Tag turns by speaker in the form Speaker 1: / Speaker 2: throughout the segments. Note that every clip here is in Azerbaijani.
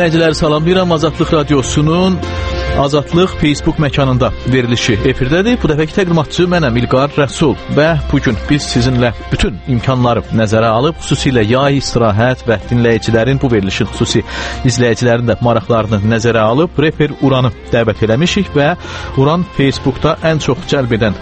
Speaker 1: dinləyiciləri salamlayıram. Azadlıq Radiosunun Azadlıq Facebook məkanında verilişi efirdədir. Bu dəfəki təqdimatçı mənəm İlqar Rəsul və bugün biz sizinlə bütün imkanları nəzərə alıb, xüsusilə yay, istirahət və dinləyicilərin, bu verilişin xüsusi izləyicilərin də maraqlarını nəzərə alıb reper Uranı dəvət eləmişik və Uran Facebookda ən çox cəlb edən,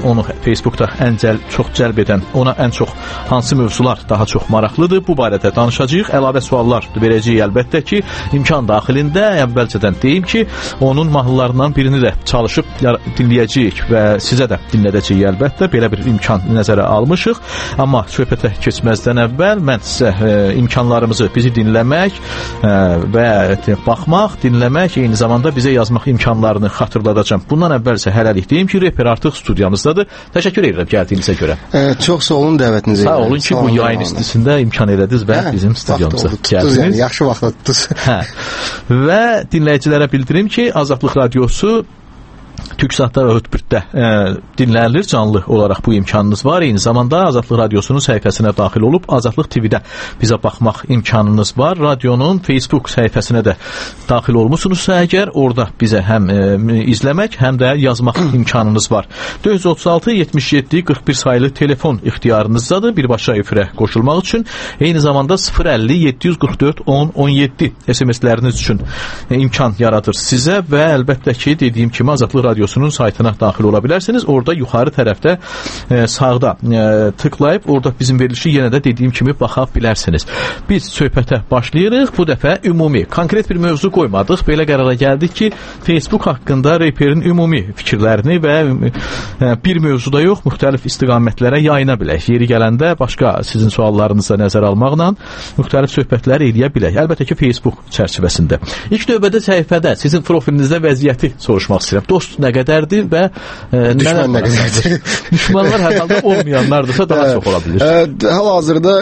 Speaker 1: ona ən çox hansı mövzular daha çox maraqlıdır, bu barədə danışacağıq. Əlavə suallar verəcəyik əlbəttə ki, imkan daxilində əvvəlcədən deyim ki, onun mahnılarından birini də çalışıb dinləyəcəyik və sizə də dinlədəcəyik əlbəttə. Belə bir imkan nəzərə almışıq. Amma söhbətə keçməzdən əvvəl mən sizə imkanlarımızı, bizi dinləmək və baxmaq, dinləmək, eyni zamanda bizə yazmaq imkanlarını xatırladacağım. Bundan əvvəlsə hələlik deyim ki, reper artıq studiyamızdadır. Təşəkkür edirəm gəldiyinizə görə.
Speaker 2: Çox sağ olun dəvətinizə.
Speaker 1: Sağ olun ki, bu yayın istisində imkan elədiniz və bizim studiyamıza gəldiniz.
Speaker 2: Yaxşı vaxtda tutdunuz.
Speaker 1: Və dinləyicilərə bildirim ki, Azadlıq Radiosu TürkSatda və Hütbürtdə dinlənilir, canlı olaraq bu imkanınız var. Eyni zamanda Azadlıq Radiosunun səhifəsinə daxil olub Azadlıq TV-də bizə baxmaq imkanınız var. Radionun Facebook səhifəsinə də daxil olmusunuzsa əgər, orada bizə həm izləmək, həm də yazmaq imkanınız var. 436-77-41 sayılı telefon ixtiyarınızdadır birbaşa efirə qoşulmaq üçün. Eyni zamanda 050-744-10-17 SMS-ləriniz üçün imkan yaradır sizə və əlbəttə ki, dediyim kimi Azadlıq Radiosunun saytına daxil ola bilərsiniz. Orada yuxarı tərəfdə sağda tıklayıb, orada bizim verilişi yenə də dediyim kimi baxa bilərsiniz. Biz söhbətə başlayırıq. Bu dəfə ümumi, konkret bir mövzu qoymadıq. Belə qərara gəldik ki, Facebook haqqında reperin ümumi fikirlərini və bir mövzuda yox, müxtəlif istiqamətlərə yayına bilək. Yeri gələndə başqa sizin suallarınıza nəzər almaqla müxtəlif söhbətlər eləyə bilək. Əlbəttə ki, Facebook çərçivəsində. İlk növbədə səhifədə sizin profilinizdə vəziyyəti soruşmaq istəyirəm. Dost nə qədərdir və
Speaker 2: düşmən nə qədərdir?
Speaker 1: Düşmanlar hər halda olmayanlardırsa daha çox ola bilir.
Speaker 2: Hal-hazırda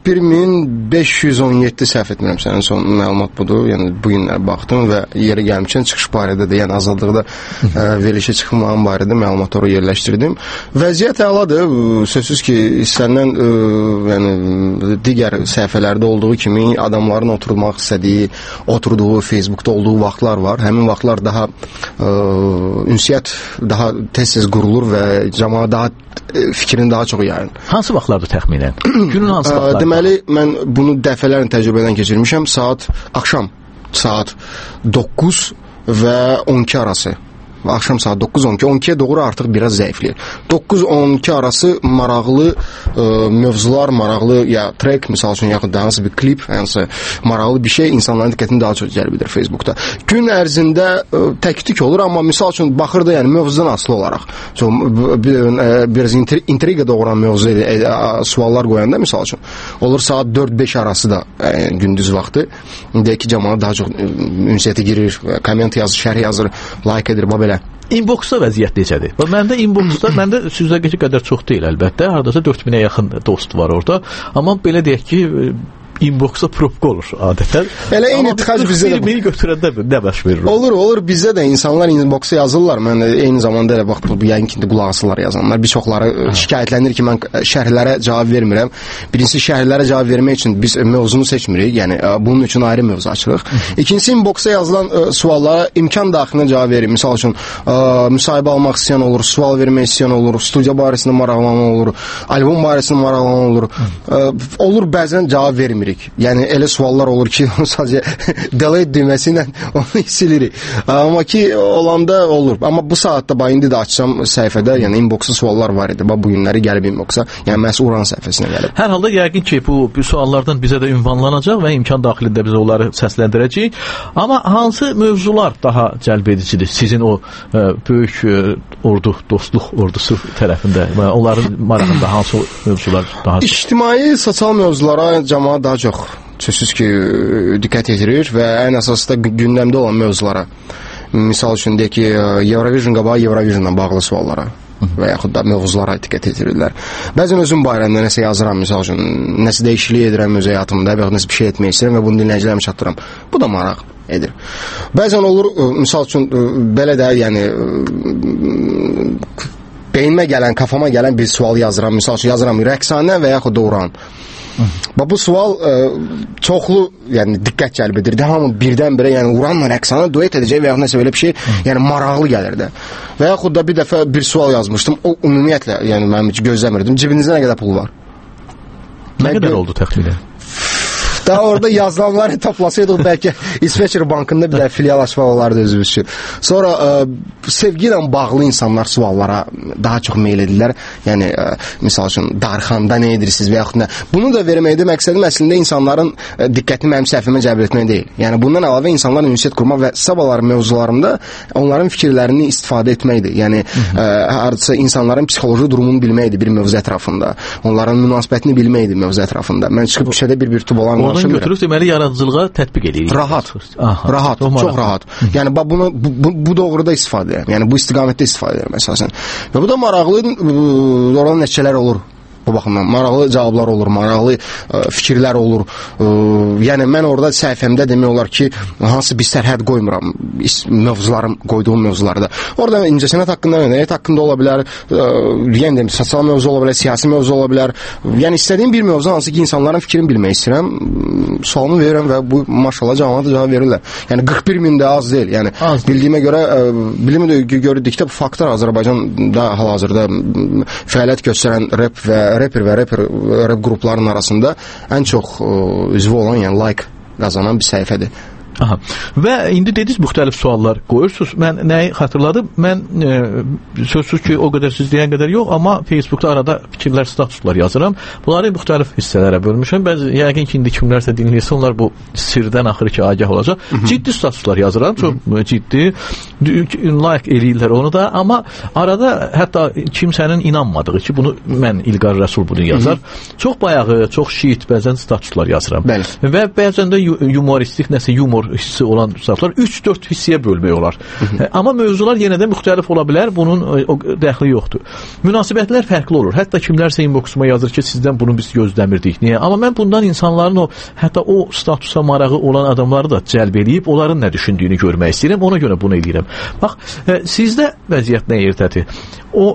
Speaker 2: 41.517 səhv etmirəmsə, ən son məlumat budur. Yəni bu günlər baxdım və yeri gəlmişkən çıxış barədə də, yəni azadlıqda verilişə çıxmağım barədə məlumatları yerləşdirdim. Vəziyyət əladır. Sözsüz ki, istənilən yəni digər səhifələrdə olduğu kimi adamların oturmaq istədiyi, oturduğu Facebookda olduğu vaxtlar var. Həmin vaxtlar daha ünsiyyət daha tez-tez qurulur və cəmaət daha fikrini daha çox yayın.
Speaker 1: Hansı vaxtlarda təxminən? Günün hansı vaxtları?
Speaker 2: Deməli, mən bunu dəfələrlə təcrübədən keçirmişəm. Axşam saat 9 və 12 arası. Axşam saat 9-12, 12-yə doğru artıq biraz zəifləyir. 9-12 arası maraqlı mövzular, maraqlı ya trek, misal üçün yaxud da hansı bir klip, hansı maraqlı bir şey insanların diqqətini daha çox cəlb edir Facebookda. Gün ərzində tək-tük olur, amma misal üçün baxırdı, yəni mövzudan asılı olaraq. Biraz intriga doğuran mövzu suallar qoyanda misal üçün olur saat 4-5 arası da gündüz vaxtı. Deyək ki, cəmaət daha çox ünsiyyətə girir, komment yazır, şərh yazır, like edir, belə.
Speaker 1: Inboxda vəziyyət necədir? Məndə inboxda, məndə süzdəki qədər çox deyil əlbəttə. Hardasa 4000-ə yaxın dost var orada. Amma belə deyək ki, inboxda probka olur adətən.
Speaker 2: Elə eyni tıxac bizdə də.
Speaker 1: Beni götürəndə nə baş verir?
Speaker 2: Olur. Bizdə də insanlar inboxa yazırlar. Mən eyni zamanda elə bax bu yəqin ki, qulaq asırlar yazanlar. Bir çoxları şikayətlənir ki, mən şərhlərə cavab vermirəm. Birincisi, şərhlərə cavab vermək üçün biz mövzunu seçmirik. Yəni bunun üçün ayrı mövzu açırıq. İkincisi, inboxa yazılan suallara imkan daxilində cavab verir. Misal üçün müsahibə almaq istəyən olur, sual vermək istəyən olur, studiya barəsində maraqlanan olur, albom barəsində maraqlanan olur. Olur bəzən cavab vermirik. Yəni elə suallar olur ki, sadəcə delete düyməsi ilə onu silirik. Amma ki, olanda olur. Amma bu saatda indi də açsam səhifədə, yəni inboxda suallar var idi. Bu günləri gəlib inboxa, yəni məhz Uran səhifəsinə gəlib.
Speaker 1: Hər halda yəqin ki, bu suallardan bizə də ünvanlanacaq və imkan daxilində biz onları səsləndirəcəyik. Amma hansı mövzular daha cəlb edicidir sizin o böyük ordu, dostluq ordusu tərəfində və onların marağında hansı mövzular daha?
Speaker 2: İctimai, sosial mövzulara cəmaət daha çox sözsüz ki, diqqət yetirir və ən əsası da gündəmdə olan mövzulara. Misal üçün deyək ki, Eurovision qabağı Eurovisionla bağlı suallara və yaxud da mövzulara diqqət yetirirlər. Bəzən özüm barəmdə nəsə yazıram, misal üçün nəsə dəyişiklik edirəm öz həyatımda və yaxud nəsə bir şey etmək istəyirəm və bunu dinləyicilərimə çatdıram. Bu da maraq edir. Bəzən olur, misal üçün belə də, yəni beynimə gələn, kafama gələn bir sual yazıram, misal üçün yazıram rəqsanə və yaxud da Uran. Bu sual çoxlu, yəni diqqət cəlb edirdi. Hamı birdən-birə, yəni Uranla Rəqsanə duet edəcək və ya nəsə belə bir şey, yəni maraqlı gəlirdi. Və yaxud da bir dəfə bir sual yazmışdım. O ümumiyyətlə, yəni mənim heç gözləmirdim. Cibinizdə nə qədər pul var?
Speaker 1: Nə qədər oldu təxminən?
Speaker 2: Daha orada yazılanları toplasaydıq bəlkə İsveçrə bankında bir də filial açmaq olardı özümüz üçün. Sonra sevgi ilə bağlı insanlar suallara daha çox meyl edirlər. Yəni misal üçün darxanda nə edirsiniz və yaxud nə. Bunu da verməkdə məqsədim əslində insanların diqqətini mənim səhvimə cəlb etmək deyil. Yəni bundan əlavə insanlarla ünsiyyət qurmaq və sabahları mövzularımda onların fikirlərini istifadə etməkdir. Yəni hardasa insanların psixoloji durumunu bilməkdir bir mövzu ətrafında. Onların münasibətini bilməkdir mövzu ətrafında. Mən çıxıb küçədə bir tub olan
Speaker 1: oradan götürüb deməli yaradıcılığa tətbiq edirik.
Speaker 2: Rahat. Rahat, çox rahat. Yəni bunu bu doğruda istifadə edirəm. Yəni bu istiqamətdə istifadə edirəm əsasən. Və bu da maraqlı oradan nəticələr olur. Bu baxımdan maraqlı cavablar olur, maraqlı fikirlər olur. Yəni mən orada səhifəmdə demək olar ki, hansı bir sərhəd qoymuram mövzularım, qoyduğum mövzularda. Orada incəsənət haqqında, mədəniyyət haqqında ola bilər, yəni sosial mövzu ola bilər, siyasi mövzu ola bilər. Yəni istədiyim bir mövzu hansı ki, insanların fikrini bilmək istəyirəm, sualımı verirəm və bu maşallah cavabına cavab verirlər. Yəni 41 min də az deyil. Yəni bildiyimə görə, bilimə gördükdə bu faktlar Azərbaycanda hal-hazırda fəaliyyət göstərən rap qruplarının arasında ən çox üzvü olan, yəni like qazanan bir səhifədir.
Speaker 1: Aha. Və indi dediniz müxtəlif suallar qoyursunuz. Mən nəyi xatırladım? Mən sözsüz ki, o qədər siz deyən qədər yox, amma Facebookda arada fikirlər, statuslar yazıram. Bunları müxtəlif hissələrə bölmüşəm. Bəzi yəqin ki, indi kimlərsə dinləyirsə, onlar bu sirdən axır ki, agah olacaq. Ciddi statuslar yazıram, çox ciddi. Like eləyirlər onu da, amma arada hətta kimsənin inanmadığı ki, bunu mən İlqar Rəsul bunu yazar. Çox bayağı, çox şiit bəzən statuslar yazıram.
Speaker 2: Bəli.
Speaker 1: Və bəzən də humoristik, nəsə humor hissi olan statuslar 3-4 hissəyə bölmək olar. Amma mövzular yenə də müxtəlif ola bilər, bunun o dəxli yoxdur. Münasibətlər fərqli olur. Hətta kimlərsə inboxuma yazır ki, sizdən bunu biz gözləmirdik. Niyə? Amma mən bundan insanların hətta o statusa marağı olan adamları da cəlb edib, onların nə düşündüyünü görmək istəyirəm, ona görə bunu eləyirəm. Bax, sizdə vəziyyət nə yerdədir? O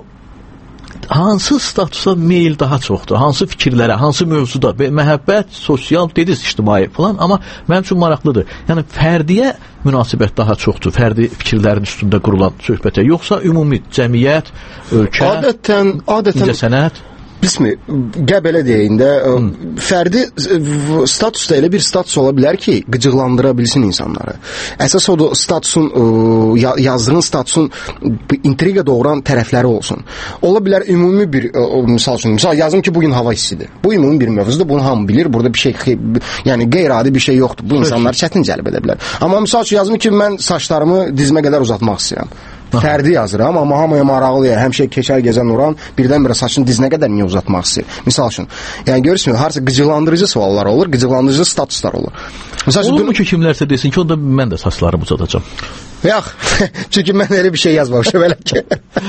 Speaker 1: hansı statusa meyl daha çoxdur? Hansı fikirlərə, hansı mövzuda? Məhəbbət, sosial, dediniz, ictimai falan, amma mənim üçün maraqlıdır. Yəni, fərdiyə münasibət daha çoxdur, fərdi fikirlərin üstündə qurulan söhbətə, yoxsa ümumi cəmiyyət, ölkə, incəsənət?
Speaker 2: Qismi, belə deyəndə, fərdi statusda elə bir status ola bilər ki, qıcıqlandıra bilsin insanları. Əsas odur, yazdığın statusun intriga doğuran tərəfləri olsun. Ola bilər ümumi bir, misal yazım ki, bugün hava istidir. Bu ümumi bir mövzudur, bunu hamı bilir, burada bir şey, yəni qeyri-adi bir şey yoxdur. Bu insanları çətin cəlb edə bilər. Amma misal üçün yazım ki, mən saçlarımı dizmə qədər uzatmaq istəyirəm. Fərdi yazıram, amma hamıya maraqlıya, həmişə keçər gəzən Nuran birdən-birə saçını dizinə qədər niyə uzatmaq istəyir? Misal üçün, yəni görürsünüz, harca qıcıqlandırıcı suallar olur, qıcıqlandırıcı statuslar olur.
Speaker 1: Olur mu ki, kimlərsə desin ki, onda mən də saçlarımı uzatacağım?
Speaker 2: Yox, çünki mən elə bir şey yazmamışam elə ki.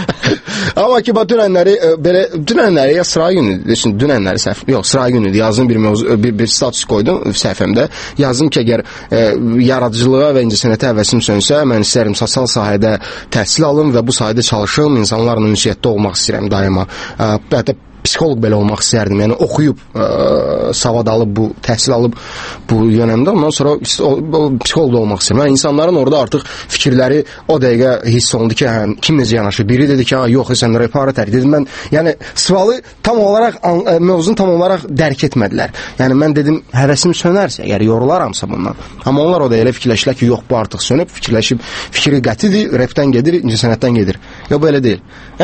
Speaker 2: Amma ki, dünənləri ya sıra günü, dünənləri səhv, yox, sıra günü yazdım bir status qoydum səhifəmdə. Yazdım ki, əgər yaradıcılığa və incəsənətə həvəsim sönsə, mən istəyirəm sosial sahədə təhsil alım və bu sahədə çalışım, insanlarla ünsiyyətdə olmaq istəyirəm daima. Hətta psixoloq belə olmaq istərdim. Yəni oxuyub, savad alıb, təhsil alıb bu yönəmdə, ondan sonra psixoloq da olmaq istəyirəm. Yəni insanların orada artıq fikirləri o dəqiqə hiss olundu ki, kim necə yanaşır? Biri dedi ki, yox, sən repara tərk dedim. Mən yəni sualı tam olaraq mövzunu tam olaraq dərk etmədilər. Yəni mən dedim, həvəsim sönərsə, əgər yorularamsa bundan. Amma onlar o da elə fikirləşdilər ki, yox, bu artıq sönüb, fikirləşib, fikri qətidir, repdən gedir, incəsənətdən gedir. Yox, belə deyil.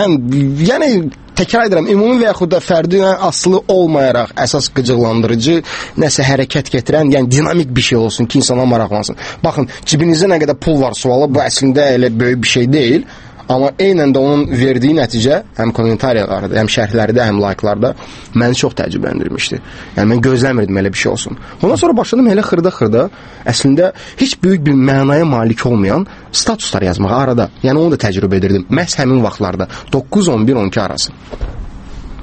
Speaker 2: Yəni təkrar edirəm, ümumi və yaxud da fərdi asılı olmayaraq əsas qıcıqlandırıcı, nəsə hərəkət getirən, yəni dinamik bir şey olsun ki, insanlar maraqlansın. Baxın, cibinizdə nə qədər pul var sualı, bu əslində elə böyük bir şey deyil. Amma eynən də onun verdiyi nəticə həm kommentariyalarda, həm şərhlərdə, həm likelarda məni çox təəccübləndirmişdi. Yəni mən gözləmirdim elə bir şey olsun. Ondan sonra başladım elə xırda əslində heç böyük bir mənaya malik olmayan statuslar yazmağa arada. Yəni onu da təcrübə edirdim. Məhz həmin vaxtlarda 9, 11, 12 arası.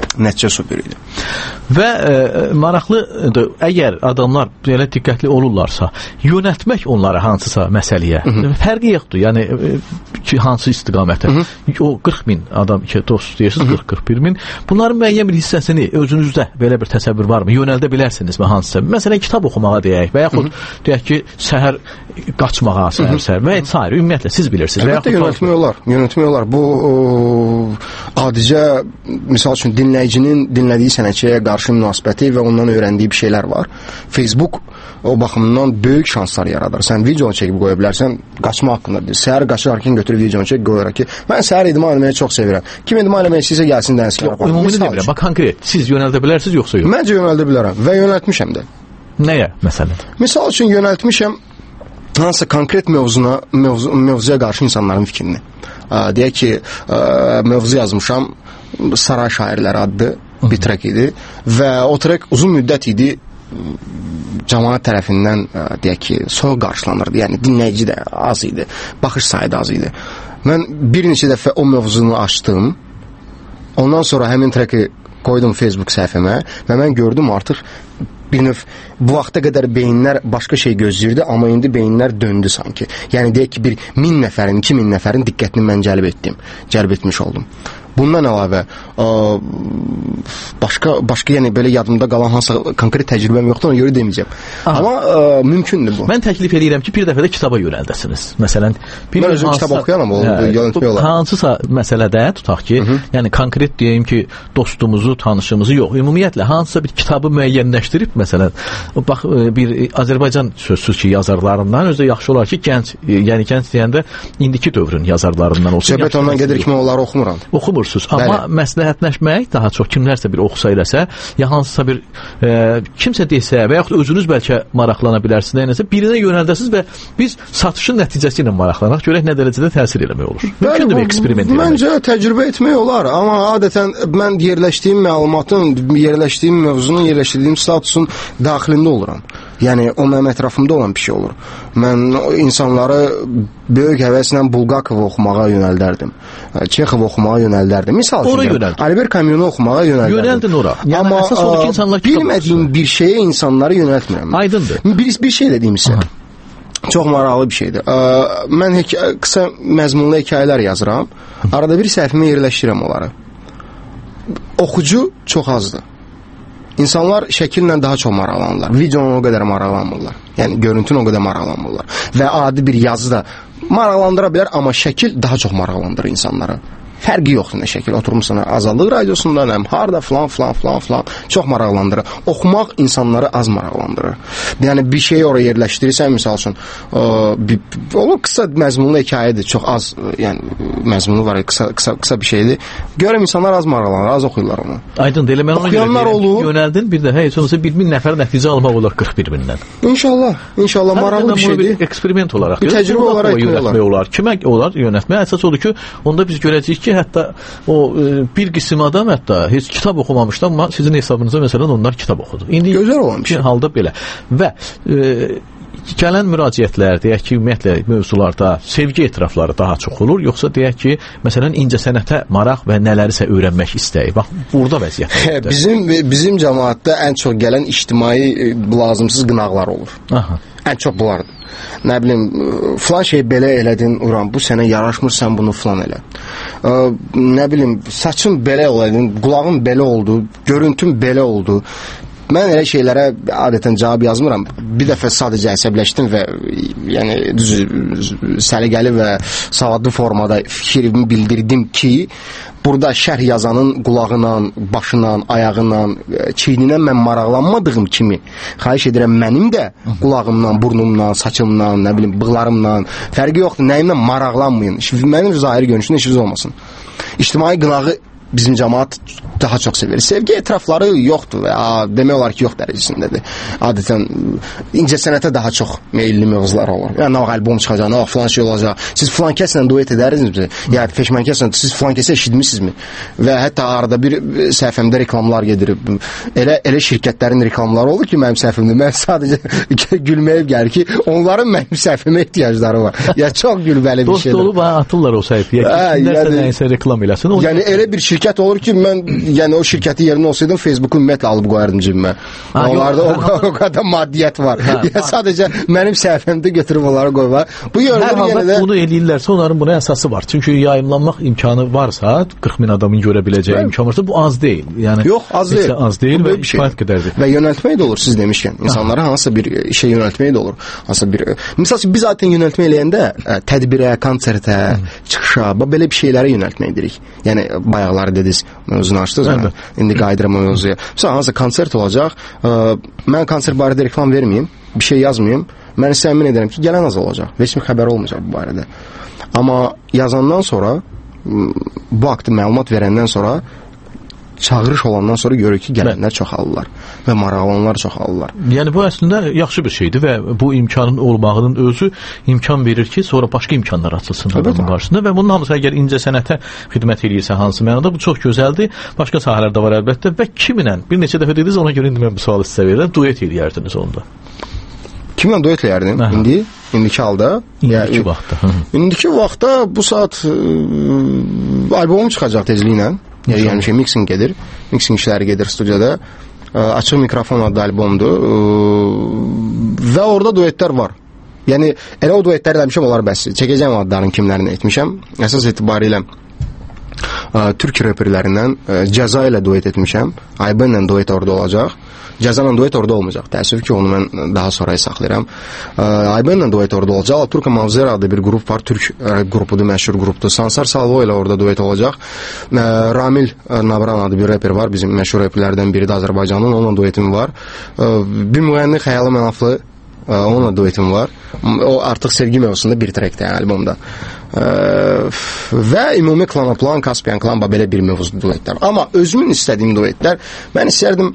Speaker 2: Nəticə super idi.
Speaker 1: Və maraqlıdır, əgər adamlar belə diqqətli olurlarsa, yönəltmək onlara hansısa məsələyə fərqi yoxdur. Yəni ki, hansı istiqamətə. O 40 min adam ki, dost deyirsiniz, 40-41 min. Bunların müəyyən bir hissəsini özünüzdə belə bir təsəvvür varmı? Yönəldə bilərsinizmi hansısa? Məsələn, kitab oxumağa deyək və yaxud deyək ki, səhər qaçmağa, səhər və s. Ümumiyyətlə siz bilirsiniz.
Speaker 2: Əlbəttə yönəltmək olar. Bu adicə misal üçün dinləyicinin dinlədiyi sənətçiyə qarşı münasibəti və ondan öyrəndiyi bir şeylər var. Facebook o baxımdan böyük şanslar yaradır. Sən video çəkib qoya bilərsən, qaçma haqqında deyir. Səhər qaçarkən götürüb video çəkib qoyaraq ki, mən səhər idman etməyi çox sevirəm. Kim idman etmək istəyirsə gəlsin dənizə.
Speaker 1: Ümumi demirəm. Bax konkret, siz yönəldə bilərsiniz yoxsa yox?
Speaker 2: Məncə yönəldə bilərəm və yönəltmişəm də.
Speaker 1: Nəyə məsələn?
Speaker 2: Misal üçün yönəltmişəm hansısa konkret mövzuya qarşı insanların fikrini. Deyək ki, mövzu yazmışam, Saray şairləri adlı bir trek idi və o trek uzun müddət idi cəmaət tərəfindən deyək ki, soyuq qarşılanırdı. Yəni dinləyici də az idi, baxış sayı da az idi. Mən bir neçə dəfə o mövzunu açdım. Ondan sonra həmin treki qoydum Facebook səhifəmə və mən gördüm artıq bir növ bu vaxta qədər beyinlər başqa şey gözləyirdi, amma indi beyinlər döndü sanki. Yəni deyək ki, 1000 nəfərin, 2000 nəfərin diqqətini mən cəlb etmiş oldum. Bundan əlavə başqa yəni belə yadımda qalan hansısa konkret təcrübəm yoxdur, ona görə deməyəcəm. Amma mümkündür bu.
Speaker 1: Mən təklif edirəm ki, bir dəfə də kitaba yönəldəsiniz. Məsələn,
Speaker 2: mən özüm kitab oxuyanam, yönəltmək olar.
Speaker 1: Hansısa məsələdə tutaq ki, yəni konkret deyim ki, dostumuzu, tanışımızı yox, ümumiyyətlə hansısa bir kitabı müəyyənləşdirib, məsələn, bax bir Azərbaycan sözsüz ki, yazarlarından özü yaxşı olar ki, gənc deyəndə indiki dövrün yazarlarından olsun.
Speaker 2: Söhbət ondan gedir ki, mən onları oxumuram.
Speaker 1: Oxumursuz, amma məsləhətləşmək daha çox kimlərsə bir oxusa eləsə, ya hansısa bir kimsə desə və yaxud özünüz bəlkə maraqlana bilərsiniz, nəyəsə birinə yönəldəsiniz və biz satışın nəticəsi ilə maraqlanaq, görək nə dərəcədə təsir eləmək olur. Mümkündür eksperiment eləmək.
Speaker 2: Məncə təcrübə etmək olar, amma adətən mən yerləşdiyim məlumatın, yerləşdiyim mövzunun, yerləşdiyim statusun daxilində oluram. Yəni o mənim ətrafımda olan bir şey olur. Mən insanları böyük həvəslə Bulgakovu oxumağa yönəldərdim. Çexov oxumağa yönəldərdim. Misal üçün Albert Camus'u oxumağa yönəldərdim.
Speaker 1: Yönəldin ora.
Speaker 2: Amma əsas odur ki, insanlar bilmədiyim bir şeyə insanları yönəltmirəm.
Speaker 1: Aydındır.
Speaker 2: Bir şey dediyim isə çox maraqlı bir şeydir. Mən qısa məzmunlu hekayələr yazıram. Arada bir səhifəmə yerləşdirirəm onları. Oxucu çox azdır. İnsanlar şəkillə daha çox maraqlanırlar. Videonun o qədər maraqlanmırlar. Yəni görüntünün o qədər maraqlanmırlar. Və adi bir yazı da maraqlandıra bilər, amma şəkil daha çox maraqlandırır insanları. Fərqi yoxdur nə şəkil. Oturmuşsan Azadlıq radiosundan, həm harda filan çox maraqlandırır. Oxumaq insanları az maraqlandırır. Yəni bir şeyi oraya yerləşdirirsən, misal üçün o qısa məzmunlu hekayədir, çox az, yəni məzmunu var, qısa bir şeydir. Görəm insanlar az maraqlanır, az oxuyurlar onu.
Speaker 1: Aydındır, elə mən ona görə yönəldin, bir də heç olmasa 1000 nəfər nəticə almaq olar 41 mindən.
Speaker 2: İnşallah maraqlı bir şeydir.
Speaker 1: Bir eksperiment olaraq,
Speaker 2: bir təcrübə olaraq
Speaker 1: yönətmək olar. Kimə olar yönətmək? Əsas odur ki, onda biz görəcəyik ki, hətta o bir qism adam hətta heç kitab oxumamışdı, amma sizin hesabınıza məsələn onlar kitab oxudu. İndi
Speaker 2: gözəl olan bir şey.
Speaker 1: Halda belə. Və gələn müraciətlər, deyək ki, ümumiyyətlə mövzularda sevgi etirafları daha çox olur, yoxsa deyək ki, məsələn incəsənətə maraq və nələrisə öyrənmək istəyi. Bax, burada vəziyyət.
Speaker 2: Bizim cəmaətdə ən çox gələn ictimai lazımsız qınaqlar olur. Ən çox bunlardır. Nə bilim, filan şey belə elədin, uran, bu sənə yaraşmır, sən bunu filan elə. Nə bilim, saçın belə oladın, qulağın belə oldu, görüntün belə oldu. Mən elə şeylərə adətən cavab yazmıram. Bir dəfə sadəcə əsəbləşdim və yəni səliqəli və savadlı formada fikrimi bildirdim ki, burada şərh yazanın qulağıyla, başıyla, ayağıyla, çiyninə mən maraqlanmadığım kimi, xahiş edirəm mənim də qulağımla, burnumla, saçımla, nə bilim, bığlarımla, fərqi yoxdur, nəyimlə maraqlanmayın. Mənim zahiri görünüşümdə işiniz olmasın. İctimai qınağı bizim cəmaət daha çox sevir. Sevgi etirafları yoxdur və demək olar ki, yox dərəcəsindədir. Adətən incəsənətə daha çox meyilli mövzular olur. Yəni, nə vaxt albom çıxacaq, nə vaxt filan şey olacaq. Siz filan kəslə duet edərinizmi? Ya peşman kəslə, siz filan kəsə eşitmişsinizmi? Və hətta arada bir səhifəmdə reklamlar gedir. Elə şirkətlərin reklamları olur ki, mənim səhifəmdə. Mən sadəcə gülməyə gəlir ki, onların mənim səhifəmə ehtiyacları var. Ya çox gülməli bir şeydir.
Speaker 1: Dost olub atırlar o səhifəyə. Kimlərsə nəyinsə reklam eləsin.
Speaker 2: Yəni elə bir şirkət olur ki, mən yəni o şirkətin yerində olsaydım Facebooku ümumiyyətlə alıb qoyardım cibimə. Onlarda o qədər maddiyyət var. Yəni sadəcə mənim səhifəmdə götürüb onları qoymaq. Bu yolda yenə də
Speaker 1: bunu eləyirlərsə onların buna əsası var. Çünki yayımlanmaq imkanı varsa, 40 min adamın görə biləcəyi imkan varsa bu az deyil. Yəni
Speaker 2: yox, az deyil.
Speaker 1: Az deyil və kifayət qədərdir.
Speaker 2: Və yönəltmək də olur siz demişkən. İnsanları hansısa bir işə yönəltmək də olur. Hansısa bir məsəl üçün biz zaten yönəltmə eləyəndə tədbirə, konsertə, çıxışa, belə bir şeylərə yönəltmək edirik. Yəni bayaqları dediniz, mövzunu açdınız. İndi qayıdıram o mövzuya. Məsələn, hansısa konsert olacaq. Mən konsert barədə reklam verməyim, bir şey yazmayım. Mən sizə əmin edirəm ki, gələn az olacaq. Heç bir xəbər olmayacaq bu barədə. Amma yazandan sonra, bu haqqda məlumat verəndən sonra, çağırış olandan sonra görürük ki, gələnlər çoxalırlar və maraqlananlar çoxalırlar.
Speaker 1: Yəni bu əslində yaxşı bir şeydir və bu imkanın olmağının özü imkan verir ki, sonra başqa imkanlar açılsın adamın qarşısında və bunun hamısı əgər incəsənətə xidmət edirsə hansı mənada bu çox gözəldir. Başqa sahələr də var əlbəttə və kiminlə bir neçə dəfə dediniz, ona görə indi mən bu sualı sizə verirəm. Duet eləyərdiniz onda.
Speaker 2: Kimlə duet eləyərdim? İndiki halda?
Speaker 1: İndiki vaxtda.
Speaker 2: İndiki vaxtda bu saat albomum çıxacaq tezliklə. Yəni şey mixing gedir. Mixing işləri gedir studiyada. Açıq mikrofon adlı albomdur. Və orada duetlər var. Yəni elə o duetləri demişəm, onlar bəs. Çəkəcəm adların kimlərini etmişəm. Əsas etibarilə türk reperlərindən Cəza ilə duet etmişəm. Ayba ilə duet orada olacaq. Cəza ilə duet orada olmayacaq. Təəssüf ki, onu mən daha sonraya saxlayıram. Ayba ilə duet orada olacaq. Turka Mavzera adlı bir qrup var. Türk qrupudur, məşhur qrupdur. Sansar Salvo ilə orada duet olacaq. Ramil Nabran adlı bir reper var. Bizim məşhur reperlərdən biridir Azərbaycanın. Onunla duetim var. Bir müğənni Xəyalı Mənaflı, onunla duetim var. O artıq sevgi mövzusunda bir trackdir yəni albomda. Və ümumi Klanaplan, Kaspian Klan belə bir mövzu duetlər. Amma özümün istədiyim duetlər, mən istərdim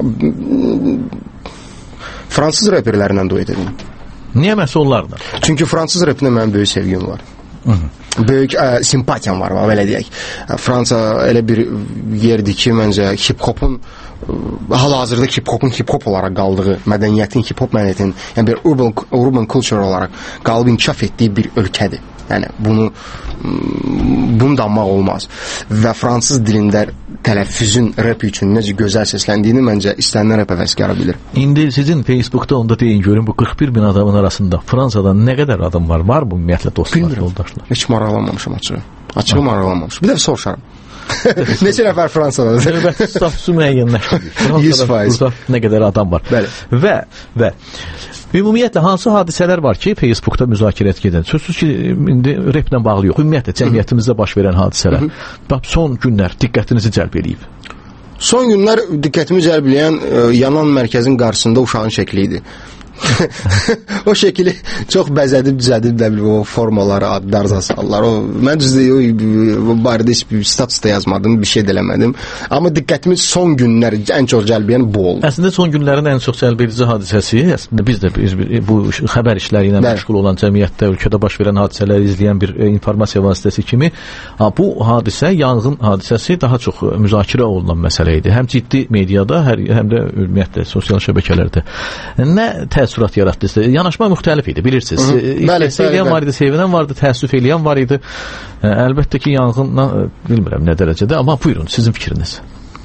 Speaker 2: fransız reperlərindən duet edim.
Speaker 1: Niyə məhz onlarla?
Speaker 2: Çünki fransız repinə mənim böyük sevgim var. Böyük simpatiyam var, belə deyək. Fransa elə bir yerdir ki, məncə hip-hopun hal-hazırda hip-hop olaraq qaldığı, mədəniyyətin, hip-hop mədəniyyətin, yəni bir urban culture olaraq qalıb inkişaf etdiyi bir ölkədir. Yəni bunu danmaq olmaz. Və fransız dilində tələffüzün rap üçün necə gözəl səsləndiyini məncə istənilən rap əvəzkarı bilir.
Speaker 1: İndi sizin Facebookda onda deyin görün, bu 41 bin adamın arasında Fransada nə qədər adam var? Var bu ümumiyyətlə dostlar, yoldaşlar?
Speaker 2: Heç maraqlanmamışam açığı. Açığı maraqlanmamışam. Bir də soruşaram. Neçə nəfər Fransada?
Speaker 1: Növbəti statusu müəyyənləşdirir.
Speaker 2: 100%.
Speaker 1: Nə qədər adam var.
Speaker 2: Bəli.
Speaker 1: Və ümumiyyətlə hansı hadisələr var ki, Facebookda müzakirət gedən? Sözsüz ki, indi replə bağlı yox. Ümumiyyətlə cəmiyyətimizdə baş verən hadisələr. Bax, son günlər diqqətinizi cəlb eləyib.
Speaker 2: Son günlər diqqətimi cəlb eləyən yanan mərkəzin qarşısında uşağın şəkli idi. O şəkili çox bəzədib düzədib o formaları, adlar, zasallar. Mən düzdür o barədə heç bir status da yazmadım, bir şey də eləmədim. Amma diqqətimi son günlər ən çox cəlb edən bu oldu.
Speaker 1: Əslində son günlərin ən çox cəlb edici hadisəsi, əslində biz də bu xəbər işləri ilə məşğul olan cəmiyyətdə, ölkədə baş verən hadisələri izləyən bir informasiya vasitəsi kimi, bu hadisə, yanğın hadisəsi daha çox müzakirə olunan məsələ idi. Həm ciddi mediada, həm də ümumiyyətlə sosial şəbəkələrdə. Nə təəssürat yaratdı sizə? Yanaşma müxtəlif idi, bilirsiniz. İstəyən var idi, sevinən vardı, təəssüf eləyən var idi. Əlbəttə ki, yanğınla bilmirəm nə dərəcədə, amma buyurun, sizin fikriniz.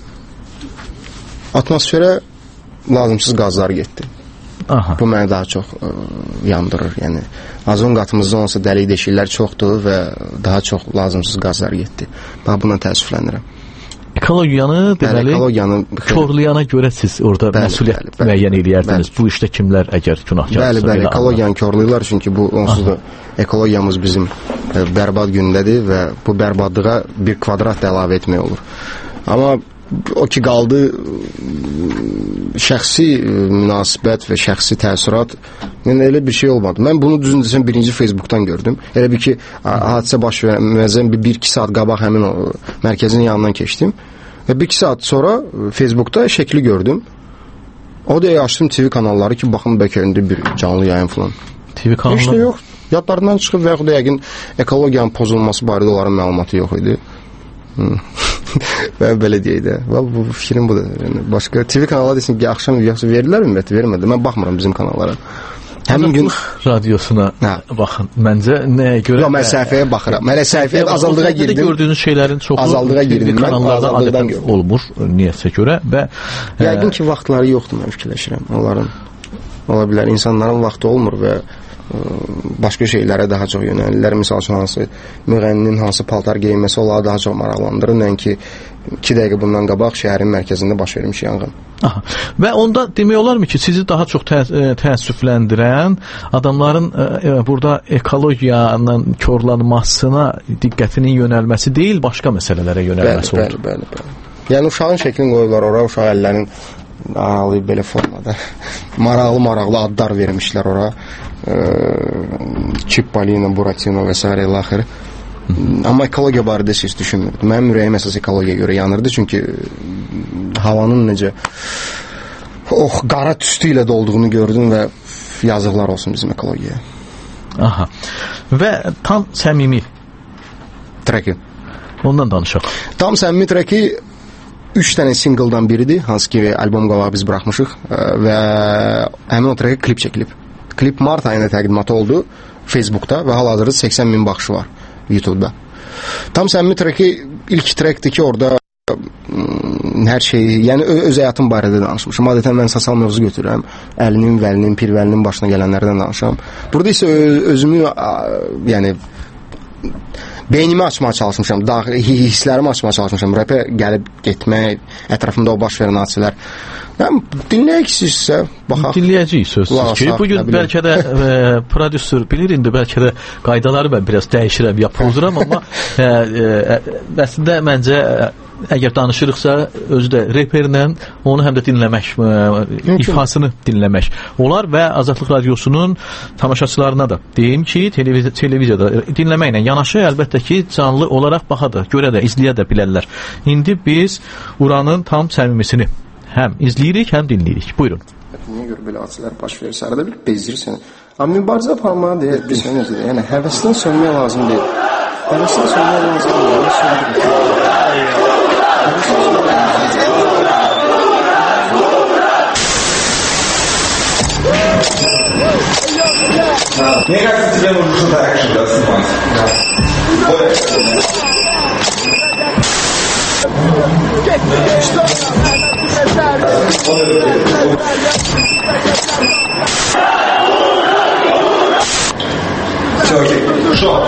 Speaker 2: Atmosferə lazımsız qazlar getdi.
Speaker 1: Aha.
Speaker 2: Bu məni daha çox yandırır. Yəni, azon qatımızda olsa dəlik deşiklər çoxdur və daha çox lazımsız qazlar getdi. Bax, buna təəssüflənirəm.
Speaker 1: Ekologiyanı, deməli, korlayana görə siz orada məsuliyyət müəyyən eləyərdiniz. Bu işdə kimlər əgər günahkarsa?
Speaker 2: Bəli, ekologiyanı korlayırlar, çünki bu onsuz da ekologiyamız bizim bərbad gündədir və bu bərbadlığa bir kvadrat da əlavə etmək olur. Amma o ki qaldı şəxsi münasibət və şəxsi təəssürat, yəni elə bir şey olmadı. Mən bunu düzün desəm birinci Facebookdan gördüm. Elə bir ki, hadisə baş verməzdən 1-2 saat qabaq həmin o mərkəzin yanından keçdim və 1-2 saat sonra Facebookda şəkli gördüm. O da açdım TV kanalları ki, baxın bəlkə indi bir canlı yayın falan.
Speaker 1: TV kanalları?
Speaker 2: Heç də yox. Yadlarından çıxıb və yaxud da yəqin ekologiyanın pozulması barədə onların məlumatı yox idi. Və belə deyək də. Bu fikrim budur. Yəni, başqa TV kanalları desin ki, axşam yoxsa verirlər ümumiyyətlə, vermədi. Mən baxmıram bizim kanallara. Həmin gün
Speaker 1: radiosuna baxın. Məncə nəyə görə?
Speaker 2: Yox, mən səhifəyə baxıram. Mən səhifəyə azaldığa girdim.
Speaker 1: Gördüyünüz şeylərin çoxu
Speaker 2: azaldığa girdim.
Speaker 1: Kanallarda adətən olmur, niyyətsə görə və
Speaker 2: yəqin ki, vaxtları yoxdur, mən fikirləşirəm. Onların ola bilər, insanların vaxtı olmur və başqa şeylərə daha çox yönəlirlər. Misal üçün hansı müğənninin hansı paltar geyinməsi onları daha çox maraqlandırır. Nəinki 2 dəqiqə bundan qabaq şəhərin mərkəzində baş vermiş yanğın.
Speaker 1: Aha. Və onda demək olarmı ki, sizi daha çox təəssüfləndirən adamların burada ekologiyanın korlanmasına diqqətinin yönəlməsi deyil, başqa məsələlərə yönəlməsi oldu.
Speaker 2: Bəli. Yəni uşağın şəklini qoyurlar ora, uşaq əllərin aralayıb belə formada maraqlı adlar vermişlər ora. Çippolino, Buratino və s. ilaxır. Amma ekologiya barədə heç düşünmürdüm. Mənim ürəyim əsas ekologiyaya görə yanırdı, çünki havanın necə qara tüstü ilə dolduğunu gördüm və yazıqlar olsun bizim ekologiyaya.
Speaker 1: Aha. Və tam səmimi
Speaker 2: treki.
Speaker 1: Ondan danışaq. Tam
Speaker 2: səmimi treki 3 dənə singledan biridir, hansı ki albom qabağı biz buraxmışıq və həmin o treki klip çəkilib. Klip mart ayında təqdimatı oldu Facebookda və hal-hazırda 80.000 baxışı var YouTube'da. Tam səmimi treki ilk trekdir ki, orada hər şeyi, yəni öz həyatım barədə danışmışım. Adətən mən sosial mövzu götürürəm. Əlinin, vəlinin, pirvəlinin başına gələnlərdən danışıram. Burada isə özümü, yəni beynimi açmağa çalışmışam, hisslərimi açmağa çalışmışam. Rapə gəlib getmək, ətrafımda o baş verən hadisələr. Dinləyək sizsə, baxaq.
Speaker 1: Dinləyəcəyik sözsüz ki, bugün bəlkə də prodüser bilir, indi bəlkə də qaydaları mən biraz dəyişirəm, ya pozuram, amma əslində məncə əgər danışırıqsa, özü də reperlə onu həm də dinləmək, ifasını dinləmək olar və Azadlıq Radiosunun tamaşaçılarına da deyim ki, televiziyada dinləməklə yanaşı əlbəttə ki, canlı olaraq baxa da, görə də, izləyə də bilərlər. İndi biz Uranın tam səmimisini həm izləyirik, həm dinləyirik. Buyurun.
Speaker 2: Niyə görə belə hadisələr baş verir? Sərdə bir bezdirirsən. Amma mübarizə aparmağa deyək, bir sənə necədir? Yəni, həvəsindən sönmək lazım deyil. Həvəsindən sönmək lazım deyil.
Speaker 3: Мне кажется, тебе нужно что-то экшен, да, снимать? Все, окей. Что?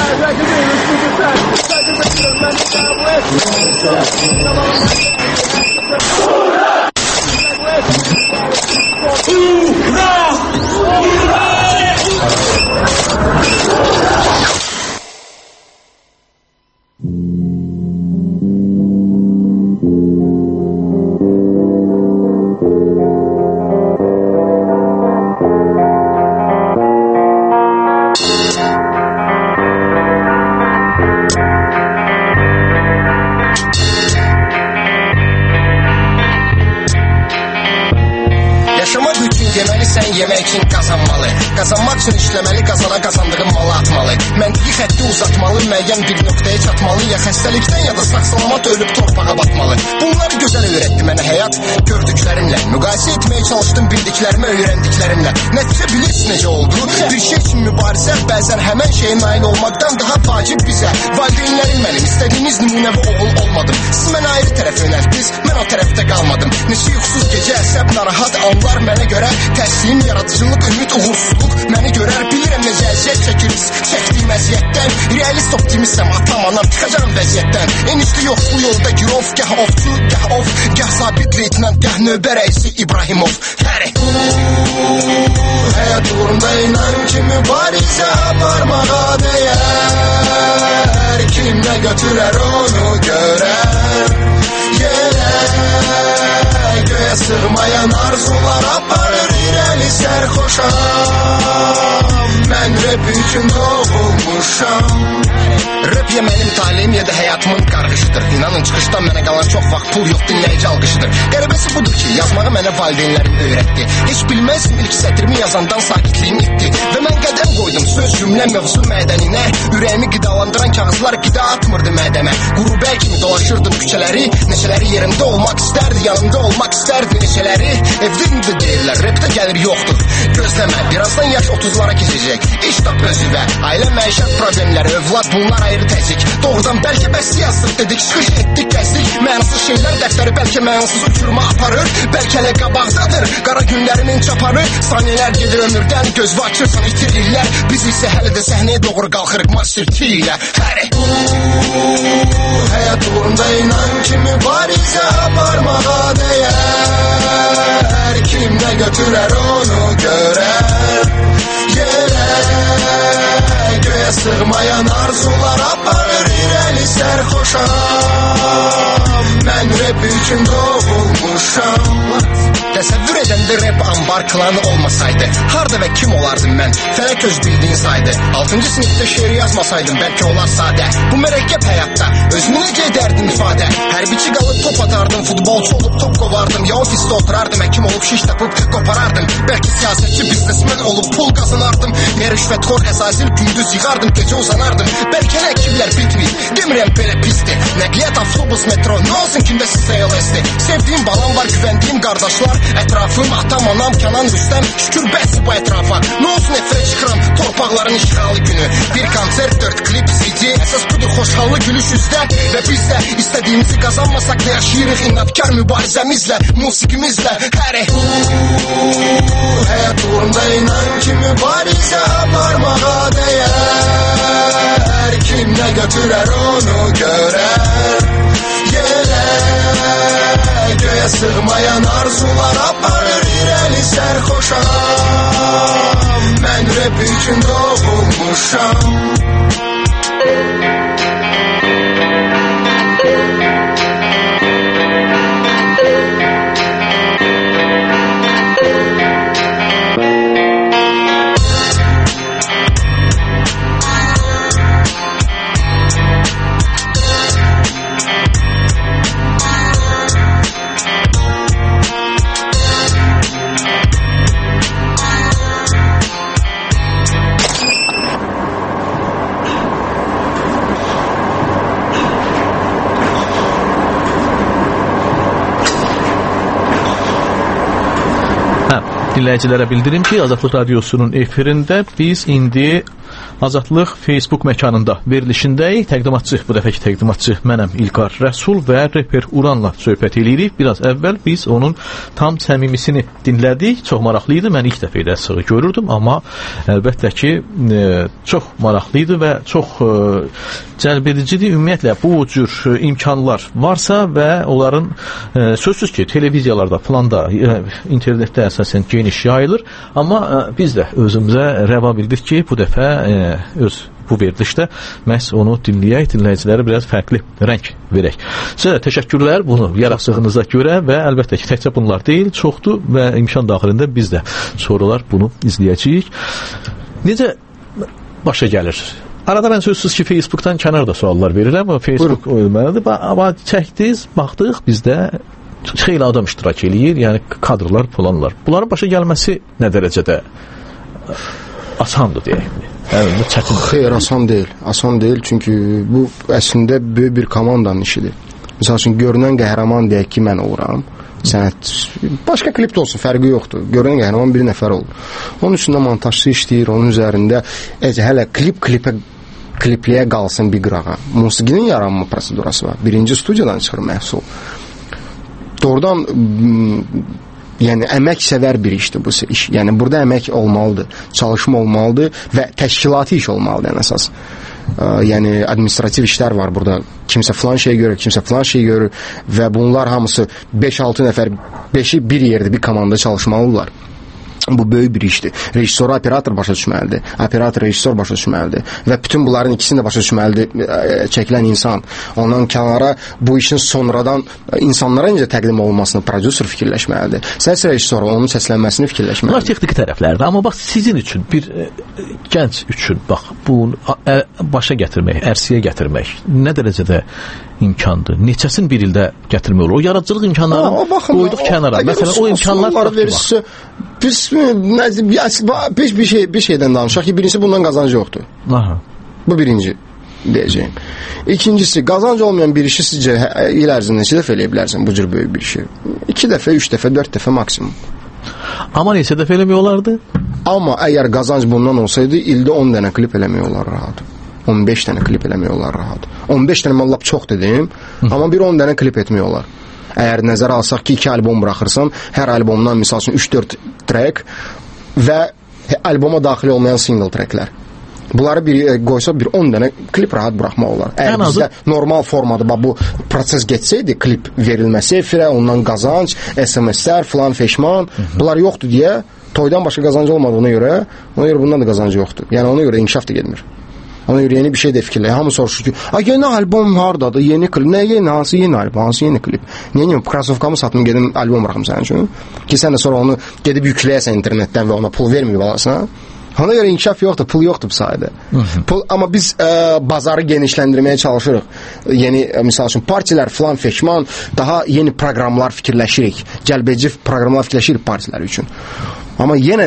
Speaker 4: Qazanmaq üçün işləməli, qazandığın malı atmalı. Məntiqi xətti uzatmalı, müəyyən bir nöqtəyə çatmalı. Ya xəstəlikdən, ya da sağ-salamat ölüb torpağa batmalı. Bunları gözəl öyrətdi mənə həyat gördüklərimlə. Müqayisə etməyə çalışdım bildiklərimə, öyrəndiklərimlə. Nəticə bilirsin necə oldu? Bir şey üçün mübarizə bəzən həmən şeyə nail olmaqdan daha vacib bizə. Valideynlərim mənim, istədiyiniz nümunəvi oğul olmadım. Siz mənə ayrı tərəf yönəltdiniz, mən o tərəfdə qalmadım. Neçə yuxusuz gecə, əsəb, narahat anlar mənə görə. Təslim, yaradıcılıq, ümid, uğursuzluq məni görər, bilirəm necə əziyyət çəkiriz çəkdiyim əziyyətdən, realist optimistəm, atam, anam, çıxacağım vəziyyətdən. Enişli yox bu yolda girov, gah ovçu, gah of, gah sabit leytinant, gah növbə rəisi İbrahimov. Həri həyat uğrunda inan ki mübarizə aparmağa dəyər, kimlə götürər onu görər yerə, göyə sığmayan arzular aparır irəli sərxoşam. Mən rap üçün doğulmuşam. Rap ya mənim talihim ya da həyatımın qarğışıdır. İnanın çıxışdan mənə qalan çox vaxt pul yox, dinləyici alqışıdır. Qəribəsi budur ki, yazmağı mənə valideynlərim öyrətdi. Heç bilməzdim ilk sətrimi yazandan sakitliyim itdi. Və mən qədəm qoydum, söz cümlə mövzu mədəninə. Ürəyimi qidalandıran kağızlar qida atmırdı mədəmə. Qurubə kimi dolaşırdım küçələri, neçələri yerində olmaq istərdi, yanımda olmaq istərdi neçələri. Evdə indi deyirlər, repdə gəlir yoxdur. Gözləmə, birazdan yaş 30'lara keçəcək. İş tap özüvə, ailə məişət problemləri, övlad bunlar ayrı təzik. Doğrudan bəlkə bəsti yazdıq dedik, çıxış etdik, gəzdik. Mənasız şeylər dəftəri bəlkə mənasız uçuruma aparır. Bəlkə elə qabaqdadır, qara günlərimin çaparı. Saniyələr gedir ömürdən, gözü açırsan itirirlər. Biz isə hələ də səhnəyə doğru qalxırıq masterki ilə. Həri həyat uğrunda inan ki mübarizə aparmağa dəyər. Kim nə götürər onu görər. Yerə göyə sığmayan arzular aparır irəli sərxoşam. Mən rap üçün doğulmuşam. Təsəvvür edəndə rap ambar klanı olmasaydı, harda və kim olardım mən? Fələk öz bildiyin saydı. 6-cı sinifdə şeir yazmasaydım bəlkə olar sadə. Bu mürəkkəb həyatda özümü necə edərdim ifadə? Hərbiçi qalıb top atardım, futbolçu olub top qovardım. Ya ofisdə oturardım, həkim olub şiş tapıb qoparardım. Bəlkə siyasətçi biznesmen olub pul qazanardım. Ya rüşvətxor əzazil gündüz yığardım, gecə uzanardım. Bəlkə rəkiblər bitməyib, demirəm belə pisdir. Nəqliyyat, avtobus, metro, nə olsun kimdə sizə yol esti. Sevdiyim balam var, güvəndiyim qardaşlar. Ətrafım, atam, anam, Kənan, Rüstəm. Şükür bəsi bu ətrafa. Nə olsun efirə çıxıram torpaqların işğalı günü. Bir konsert, 4 klip, CD. Əsas budur xoşhallı gülüş üzdə. Və biz də istədiyimizi qazanmasaq da yaşayırıq inadkar mübarizəmizlə, musiqimizlə. Həri həyat uğrunda inan ki mübarizə aparmağa dəyər. Kim nə götürər onu görər. Yerə göyə sığmayan arzular aparır irəli sərxoşam. Mən rap üçün doğulmuşam.
Speaker 1: Dinləyicilərə bildirim ki, Azadlıq Radiosunun efirində biz indi Azadlıq Facebook məkanında verilişindəyik. Təqdimatçı, bu dəfəki təqdimatçı mənəm İlqar Rəsul və reper Uranla söhbət edirik. Biraz əvvəl biz onun tam səmimisini dinlədik. Çox maraqlı idi. Mən ilk dəfə ilə sığı görürdüm, amma əlbəttə ki, çox maraqlı idi və çox cəlbedicidir. Ümumiyyətlə, bu cür imkanlar varsa və onların sözsüz ki, televiziyalarda falan da, internetdə əsasən geniş yayılır. Amma biz də özümüzə rəva bildik ki, bu dəfə öz bu verilişdə məhz onu dinləyək, dinləyicilərə biraz fərqli rəng verək. Sizə təşəkkürlər bunu yaraqsığınıza görə və əlbəttə ki, təkcə bunlar deyil, çoxdur və imkan daxilində biz də sonralar bunu izləyəcəyik. Necə başa gəlir? Arada mən sözsüz ki, Facebook'dan kənarda suallar verirəm, Facebook ölməlidir, amma çəkdiniz, baxdıq, bizdə xeyli adam iştirak eləyir, yəni kadrlar, falanlar. Bunların başa gəlməsi nə dərəcədə asandır deyək mi? Yəni, çətin.
Speaker 2: Xeyr, asan deyil, çünki bu əslində böyük bir komandanın işidir. Məsəl üçün, görünən qəhrəman deyək ki, mən oluram. Sənət, başqa klip də olsun, fərqi yoxdur. Görünən qəhrəman bir nəfər olur. Onun üstündə montajçı işləyir, onun üzərində hələ klipliyə qalsın bir qırağa. Musiqinin yaranma prosedurası var. Birinci studiyadan çıxır məhsul. Doğrudan yəni əmək sevər bir işdir bu iş. Yəni burada əmək olmalıdır, çalışma olmalıdır və təşkilati iş olmalıdır ən əsas. Yəni administrativ işlər var burada. Kimsə filan şey görür, kimsə filan şey görür və bunlar hamısı 5-6 nəfər, 5-i bir yerdə bir komanda çalışmalıdırlar. Bu böyük bir işdir. Rejissor, operator başa düşməlidir. Operator, rejissor başa düşməlidir. Və bütün bunların ikisini də başa düşməlidir çəkilən insan. Ondan kənara bu işin sonradan insanlara necə təqdim olunmasını prodüser fikirləşməlidir. Səs rejissoru onun səslənməsini fikirləşməlidir.
Speaker 1: Bunlar texniki tərəflərdir. Amma bax, sizin üçün, bir gənc üçün, bax, bunu başa gətirmək, ərsiyə gətirmək nə dərəcədə imkandır? Neçəsin bir ildə gətirmək olur? O yaradıcılıq imkanlarını qoyduq kənara. Məsələn, o imkanlar
Speaker 2: Biz bir şeydən danışaq ki, birincisi bundan qazancı yoxdur.
Speaker 1: Aha.
Speaker 2: Bu birinci deyəcəyim. İkincisi, qazancı olmayan bir işi sizcə il ərzində neçə dəfə eləyə bilərsən bu cür böyük bir şey? 2 dəfə, 3 dəfə, 4 dəfə maksimum.
Speaker 1: Amma neçə dəfə eləmək olardı?
Speaker 2: Amma əgər qazanc bundan olsaydı, ildə 10 dənə klip eləmək olar rahat. 15 dənə klip eləmək olar rahat. 15 dənə mən lap çox dedim, amma bir 10 dənə klip etmək olar. Əgər nəzərə alsaq ki, 2 albom buraxırsan, hər albomdan misal üçün 3-4 track və alboma daxil olmayan single tracklər. Bunları bir qoysa bir 10 dənə klip rahat buraxmaq olar. Əgər bizdə normal formada bu proses geçsəydi, klip verilməsi efirə, ondan qazanc, SMS-lər, filan feşman, bunlar yoxdur deyə, toydan başqa qazancı olmadığına görə, ona görə bundan da qazancı yoxdur. Yəni ona görə inkişaf da gedmir. Ona görə yeni bir şey də fikirləyə. Hamı soruşur ki, yeni albom hardadır, yeni klip, nə yeni, hansı yeni albom, hansı yeni klip? Niyə krasovkamı satım, gedim albom bıraxım sənin üçün? Ki sən də sonra onu gedib yükləyəsən internetdən və ona pul verməyib alasına. Ona görə inkişaf yoxdur, pul yoxdur bu sayədə. Amma biz bazarı genişləndirməyə çalışırıq. Yeni, misal üçün, partilər filan feşman, daha yeni proqramlar fikirləşirik. Cəlbedici proqramlar fikirləşirik partilər üçün. Amma yenə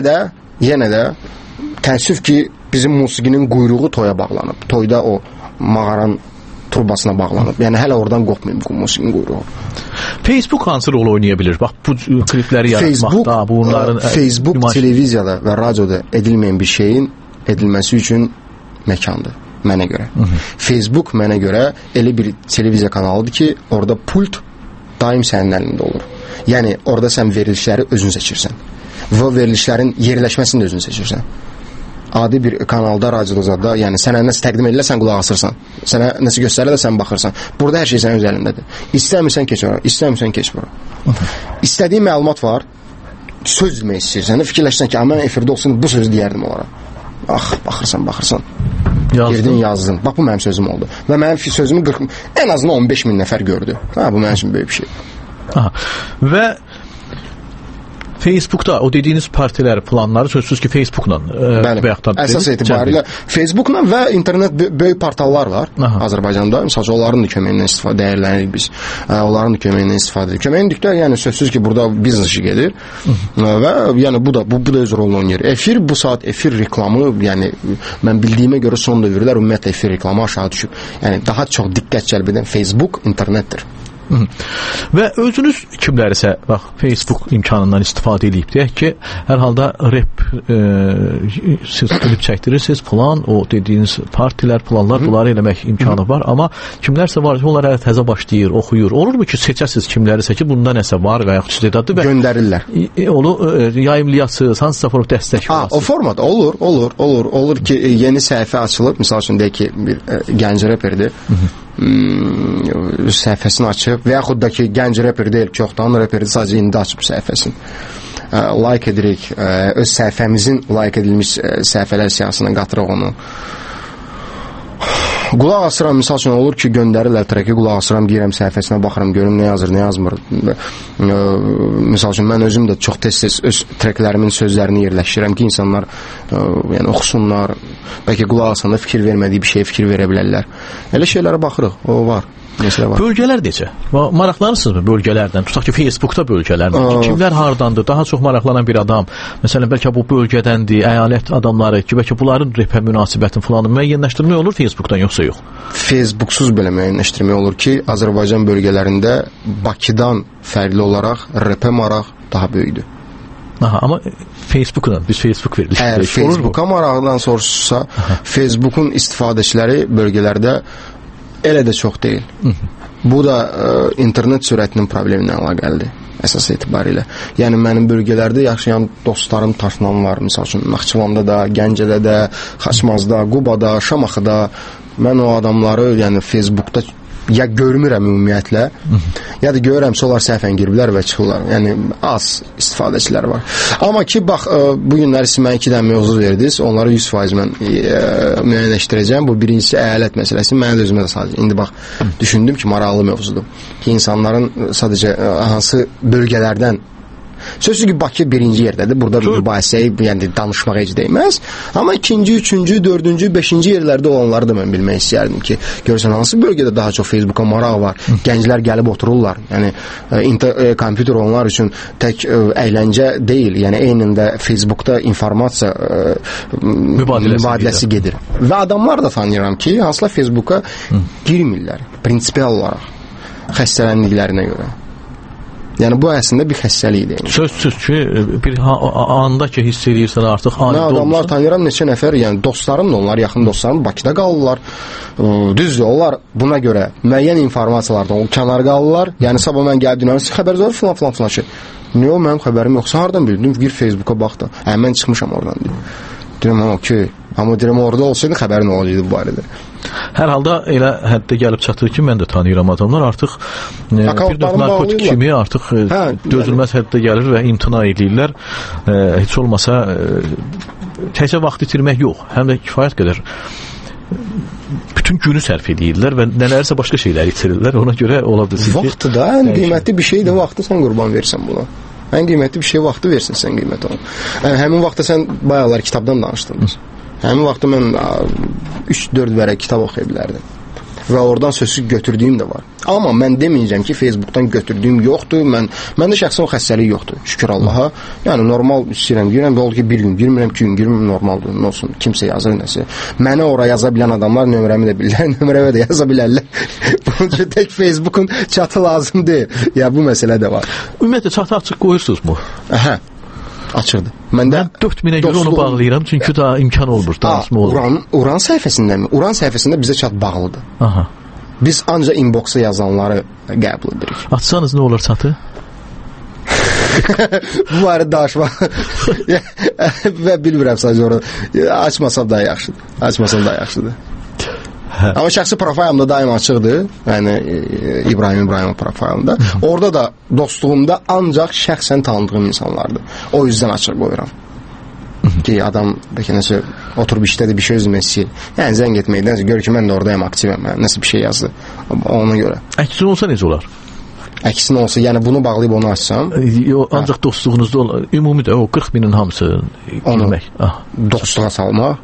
Speaker 2: də təəssüf ki, bizim musiqinin quyruğu toya bağlanıb. Toyda o mağaranın turbasına bağlanıb. Yəni hələ oradan qopmayıb bu musiqinin quyruğu.
Speaker 1: Facebook hansı rol oynaya bilir? Bax, bu klipləri yaratmaqda, bunların...
Speaker 2: Facebook televiziyada və radioda edilməyən bir şeyin edilməsi üçün məkandır, mənə görə. Facebook mənə görə elə bir televiziya kanalıdır ki, orada pult daim sənin əlində olur. Yəni, orada sən verilişləri özün seçirsən. Və verilişlərin yerləşməsini də özün seçirsən. Adi bir kanalda, radioda, yəni sənə nəsə təqdim edirlər, sən qulaq asırsan. Sənə nəsə göstərirlər, sən baxırsan. Burada hər şey sənin öz əlindədir. İstəmirsən keç ora, istəmirsən keç bura. İstədiyin məlumat var, söz demək istəyirsən, fikirləşsən ki, mən efirdə olsun, bu sözü deyərdim onlara. Baxırsan. Girdin, yazdın. Bax, bu mənim sözüm oldu. Və mənim sözümü ən azından 15 min nəfər gördü. Bu mənim üçün böyük bir şey.
Speaker 1: Və Facebookda o dediyiniz partilər, planları sözsüz ki, Facebookla
Speaker 2: əsas etibarilə Facebookla və internet böyük portallar var Azərbaycanda. Məsələn, onların da köməyindən istifadə dəyərlənirik biz. Onların da köməyindən istifadə edirik. Köməyindikdə, yəni sözsüz ki, burada biznes işi gedir. Və yəni bu da öz rolunu oynayır. Efir, bu saat efir reklamı, yəni mən bildiyimə görə son dövrlər ümumiyyətlə efir reklamı aşağı düşüb. Yəni daha çox diqqət cəlb edən Facebook internetdir.
Speaker 1: Və özünüz kimlərisə bax Facebook imkanından istifadə edib deyək ki, hər halda rap siz klip çəkdirirsiniz, plan, o dediyiniz partilər, planlar, bunları eləmək imkanı var, amma kimlərsə var ki, onlar hələ təzə başlayır, oxuyur. Olurmu ki, seçəsiz kimlərisə ki, bunda nəsə var və yaxud istedadlı və
Speaker 2: göndərirlər.
Speaker 1: Onu yayımlayasınız, hansısa form dəstək olasınız.
Speaker 2: O format olur ki, yeni səhifə açılıb, misal üçün deyək ki, bir gənc reperdir. Səhifəsini açıb və yaxud da ki, gənc reper deyil, çoxdan reperdir, sadəcə indi açıb səhifəsini. Like edirik, öz səhifəmizin like edilmiş səhifələr siyasına qatırıq onu. Qulaq asıram, misal üçün olur ki, göndərirlər treki, qulaq asıram, girəm səhifəsinə baxıram, görüm nə yazır, nə yazmır. Misal üçün, mən özüm də çox tez-tez öz treklərimin sözlərini yerləşdirirəm ki, insanlar yəni, oxusunlar, bəlkə qulaq asanda fikir vermədiyi bir şeyə fikir verə bilərlər. Elə şeylərə baxırıq, o var.
Speaker 1: Bölgələr necə? Maraqlanırsınızmı bölgələrdən? Tutaq ki, Facebookda bölgələrdən. Kimlər hardandır? Daha çox maraqlanan bir adam. Məsələn, bəlkə bu bölgədəndir, əyalət adamları ki, bəlkə bunların repə münasibətin falanı müəyyənləşdirmək olur Facebookdan, yoxsa yox?
Speaker 2: Facebooksuz belə müəyyənləşdirmək olur ki, Azərbaycan bölgələrində Bakıdan fərqli olaraq repə maraq daha böyükdür.
Speaker 1: Amma Facebookdan, biz Facebook veririk.
Speaker 2: Əgər Facebooka maraqdan soruşsa, Facebookun istifadəçiləri bölgələrdə elə də çox deyil. Bu da internet sürətinin problemindən əlaqəlidir əsas etibarilə. Yəni mənim bölgələrdə yaşayan dostlarım Taşnan var, misal üçün Naxçıvanda da, Gəncədə də, Xaçmazda, Qubada, Şamaxıda. Mən o adamları yəni Facebookda ya görmürəm ümumiyyətlə, ya da görürəm onlar səhvən giriblər və çıxırlar. Yəni az istifadəçilər var. Amma ki, bax, bu günləri siz mənə 2 dənə mövzu verdiniz, onları 100% mən müəyyənləşdirəcəm. Bu birincisi əyalət məsələsi, mən də özümə də sadəcə. İndi bax, düşündüm ki, maraqlı mövzudur. Ki, insanların sadəcə hansı bölgələrdən Sözsüz ki, Bakı birinci yerdədir. Burada mübahisəyə, yəni danışmağa heç dəyməz. Amma ikinci, üçüncü, dördüncü, beşinci yerlərdə olanları da mən bilmək istəyərdim ki, görürsən, hansı bölgədə daha çox Facebooka maraq var. Gənclər gəlib otururlar. Yəni, kompüter onlar üçün tək əyləncə deyil. Yəni, eynində Facebookda informasiya mübadiləsi gedir. Və adamlar da tanıyıram ki, hansılar Facebooka girmirlər. Prinsipial olaraq. Xəstələndiklərinə görə. Yəni bu əslində bir xəstəlikdir. Yəni.
Speaker 1: Sözsüz ki, bir anda ki hiss edirsən artıq adi olmuşsan.
Speaker 2: Adamlar tanıyıram, neçə nəfər, yəni dostlarım da, onlar yaxın dostlarım Bakıda qalırlar. Düzdür, onlar buna görə müəyyən informasiyalardan o kənar qalırlar. Yəni sabah mən gəlib dinlərim, siz xəbəriniz var filan şey. Niyə o mənim xəbərim yoxsa hardan bildim? Gir Facebooka bax da. Mən çıxmışam oradan deyim. Deyirəm, okey. Amma deyirəm, orada olsaydı xəbərin olacaqdı bu barədə.
Speaker 1: Hər halda elə həddə gəlib çatır ki, mən də tanıyıram adamlar artıq bir növ narkotik kimi artıq dözülməz həddə gəlir və imtina edirlər. Heç olmasa təkcə vaxt itirmək yox, həm də kifayət qədər bütün günü sərf edirlər və nələrsə başqa şeylər itirirlər. Ona görə ola bilsin ki,
Speaker 2: vaxtı da ən qiymətli bir şeydir, vaxtı sən qurban versən buna. Ən qiymətli bir şey vaxtı versin sən qiymət ona. Həmin vaxtda sən bayaqlar kitabdan danışdın. Həmin vaxtda mən 3-4 vərəq kitab oxuya bilərdim. Və oradan sözsüz götürdüyüm də var. Amma mən deməyəcəm ki, Facebookdan götürdüyüm yoxdur. Məndə şəxsən o xəstəlik yoxdur. Şükür Allaha. Yəni normal istəyirəm, girəm, oldu ki, bir gün girmirəm, 2 gün girmirəm, normaldır. Nə olsun, kimsə yazır nəsə. Mənə ora yaza bilən adamlar nömrəmi də bilirlər, nömrəmə də yaza bilərlər. Bunun üçün tək Facebookun çatı lazım deyil. Ya bu məsələ də var.
Speaker 1: Ümumiyyətlə çatı açıq qoyursunuzmu?
Speaker 2: Hə. Açıqdır. Mən
Speaker 1: 4000-ə görə onu bağlayıram, çünki daha imkan olmur, danışma olur.
Speaker 2: Uran səhifəsindəmi? Uran səhifəsində bizə çat bağlıdır.
Speaker 1: Aha.
Speaker 2: Biz ancaq inboxa yazanları qəbul edirik.
Speaker 1: Açsanız nə olur çatı?
Speaker 2: Bu barədə danışmaq və bilmirəm sadəcə orada. Açmasam daha yaxşıdır. Amma şəxsi profilimdə daim açıqdır. Yəni İbrahim profilimdə. Orada da dostluğumda ancaq şəxsən tanıdığım insanlardır. O yüzden açıq qoyuram. Ki adam bəlkə nəsə oturub işdədir, bir şey özmək istəyir. Yəni zəng etməkdən gör ki, mən də oradayım, aktivəm. Nəsə bir şey yazdı. Ona görə.
Speaker 1: Əksin olsa necə olar?
Speaker 2: Əksin olsa, yəni bunu bağlayıb onu açsam.
Speaker 1: Ancaq dostluğunuzda olur. Ümumi də o 40.000-in hamısı girmək.
Speaker 2: Dostluğa salmaq.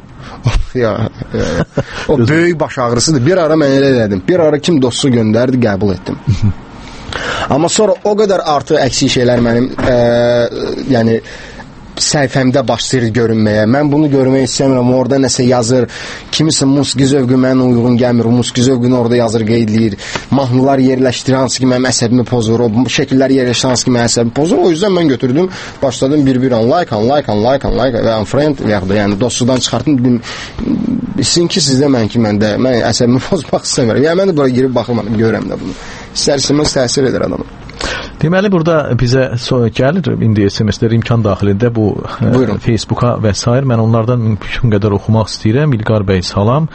Speaker 2: O böyük baş ağrısıdır. Bir ara mən elə elədim. Bir ara kim dostu göndərdi, qəbul etdim. Amma sonra o qədər artıq əksik şeylər mənim yəni səhifəmdə başlayır görünməyə. Mən bunu görmək istəmirəm. Orada nəsə yazır. Kimisə musiqi zövqü mənə uyğun gəlmir. Musiqi zövqünü orada yazır, qeydləyir. Mahnılar yerləşdirir, hansı ki mənim əsəbimi pozur. O şəkillər yerləşdirir, hansı ki mənim əsəbimi pozur. O yüzden mən götürdüm, başladım bir unlike və unfriend və yaxud da yəni dostluqdan çıxartdım. Dedim, sizin ki sizdə mən əsəbimi pozmaq istəmirəm. Yəni mən də bura girib baxılmadım, görürəm də bunu. İstər-istəməz təsir edir adamı.
Speaker 1: Deməli, burada bizə gəlir, indi SMS-lər imkan daxilində bu Facebooka və s. Mən onlardan mümkün qədər oxumaq istəyirəm. İlqar bəy, salam.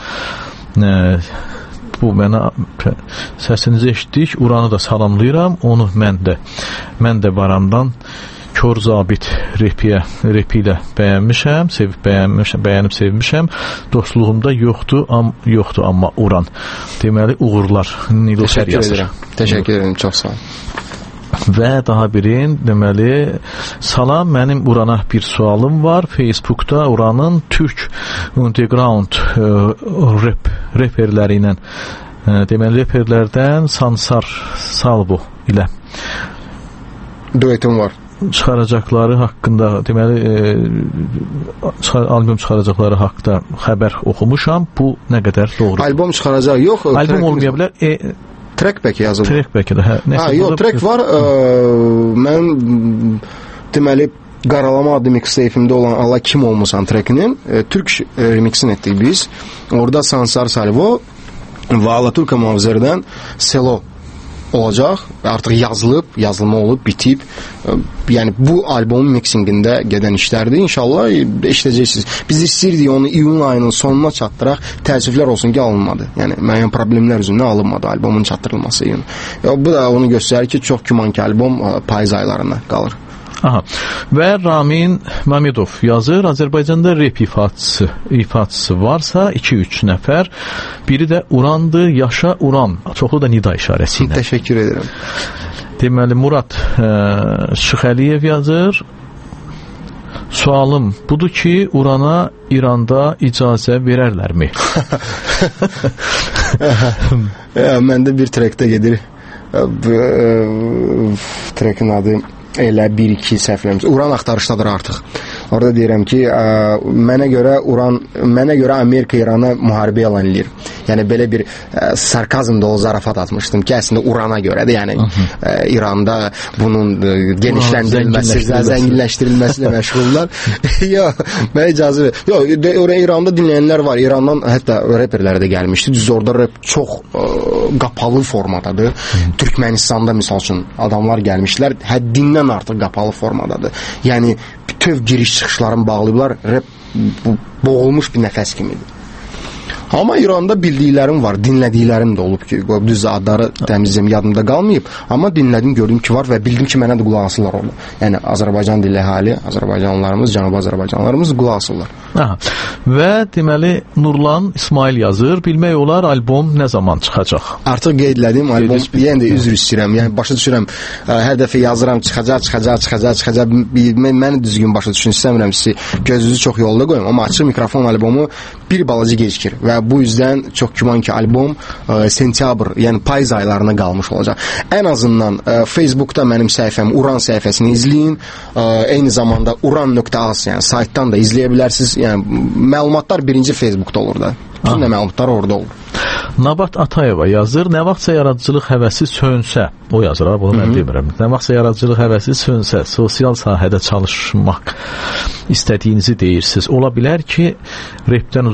Speaker 1: Bu mənə səsinizi eşitdik. Uranı da salamlayıram. Onu mən də Barandan Kör Zabit repi ilə bəyənmişəm, bəyənib sevmişəm. Dostluğumda yoxdur, amma Uran. Deməli, uğurlar. Nilofər yazır.
Speaker 2: Təşəkkür edirəm, çox sağ olun.
Speaker 1: Və daha birin, deməli, salam, mənim Urana bir sualım var. Facebookda Uranın Türk Underground reperləri ilə, deməli, reperlərdən Sansar Salvo ilə
Speaker 2: duetim var.
Speaker 1: Çıxaracaqları haqqında, deməli, albüm çıxaracaqları haqqında xəbər oxumuşam. Bu nə qədər doğru?
Speaker 2: Albüm çıxaracaq, yox.
Speaker 1: Albüm olmaya bilər.
Speaker 2: Track bəlkə yazılır.
Speaker 1: Track bəlkə də.
Speaker 2: Yox, track var. Mən deməli Qaralama adlı mixtape'imdə olan Allah kim olmusan trackinin Türk remixini etdik biz. Orada Sansar Salvo və Alaturka Mavzer'dən Selo olacaq. Artıq yazılma olub, bitib. Yəni bu albomun mixingində gedən işlərdir. İnşallah eşidəcəksiniz. Biz istəyirdik onu iyun ayının sonuna çatdıraq. Təəssüflər olsun ki, alınmadı. Yəni müəyyən problemlər üzündən alınmadı albomun çatdırılması iyun. Bu da onu göstərir ki, çox güman ki, albom payız aylarına qalır.
Speaker 1: Aha. Və Ramin Mamedov yazır, Azərbaycanda rep ifaçısı varsa 2-3 nəfər, biri də Urandır, yaşa Uran, çoxlu da nida işarəsi ilə.
Speaker 2: Təşəkkür edirəm.
Speaker 1: Deməli Murad Şıxəliyev yazır. Sualım budur ki, Urana İranda icazə verərlərmi?
Speaker 2: Məndə bir trekdə gedir. Trekin adı elə 1-2 səhvləmiş. Uran axtarışdadır artıq. Orada deyirəm ki, mənə görə Amerika İrana müharibə elan edir. Yəni belə bir sarkazm dolu zarafat atmışdım ki, əslində Urana görədir. Yəni İranda bunun genişləndirilməsi, zənginləşdirilməsi ilə məşğullar. Yox, mənə icazə ver. Yox, İranda dinləyənlər var. İrandan hətta reperlər də gəlmişdi. Düz orada rep çox qapalı formadadır. Türkmənistanda misal üçün adamlar gəlmişlər, həddindən artıq qapalı formadadır. Yəni bütöv giriş-çıxışlarını bağlayıblar, rep boğulmuş bir nəfəs kimidir. Amma İranda bildiklərim var, dinlədiklərim də olub ki, düz adları təmizləyim, yadımda qalmayıb, amma dinlədim, gördüm ki var və bildim ki, mənə də qulaq asırlar onu. Yəni Azərbaycan dilli əhali, Azərbaycanlılarımız, Cənubi Azərbaycanlılarımız qulaq asırlar.
Speaker 1: Aha. Və deməli Nurlan İsmail yazır, bilmək olar albom nə zaman çıxacaq?
Speaker 2: Artıq qeydlədim, albom, yəni də üzr istəyirəm, yəni başa düşürəm, hər dəfə yazıram, çıxacaq, məni düzgün başa düşün istəmirəm sizi, gözünüzü çox yolda qoyum, amma açıq mikrofon albomu bir balaca gecikir və bu yüzdən çox güman ki albom sentyabr, yəni payız aylarına qalmış olacaq. Ən azından Facebookda mənim səhifəm, Uran səhifəsini izləyin, eyni zamanda uran.az, yəni saytdan da izləyə bilərsiniz, yəni məlumatlar birinci Facebookda olur da. Bütün də məlumatlar orada olur.
Speaker 1: Nabat Atayeva yazır, nə vaxtsa yaradıcılıq həvəsi sönsə, o yazır, bunu mən demirəm, nə vaxtsa yaradıcılıq həvəsi sönsə, sosial sahədə çalışmaq istədiyinizi deyirsiniz. Ola bilər ki, repdən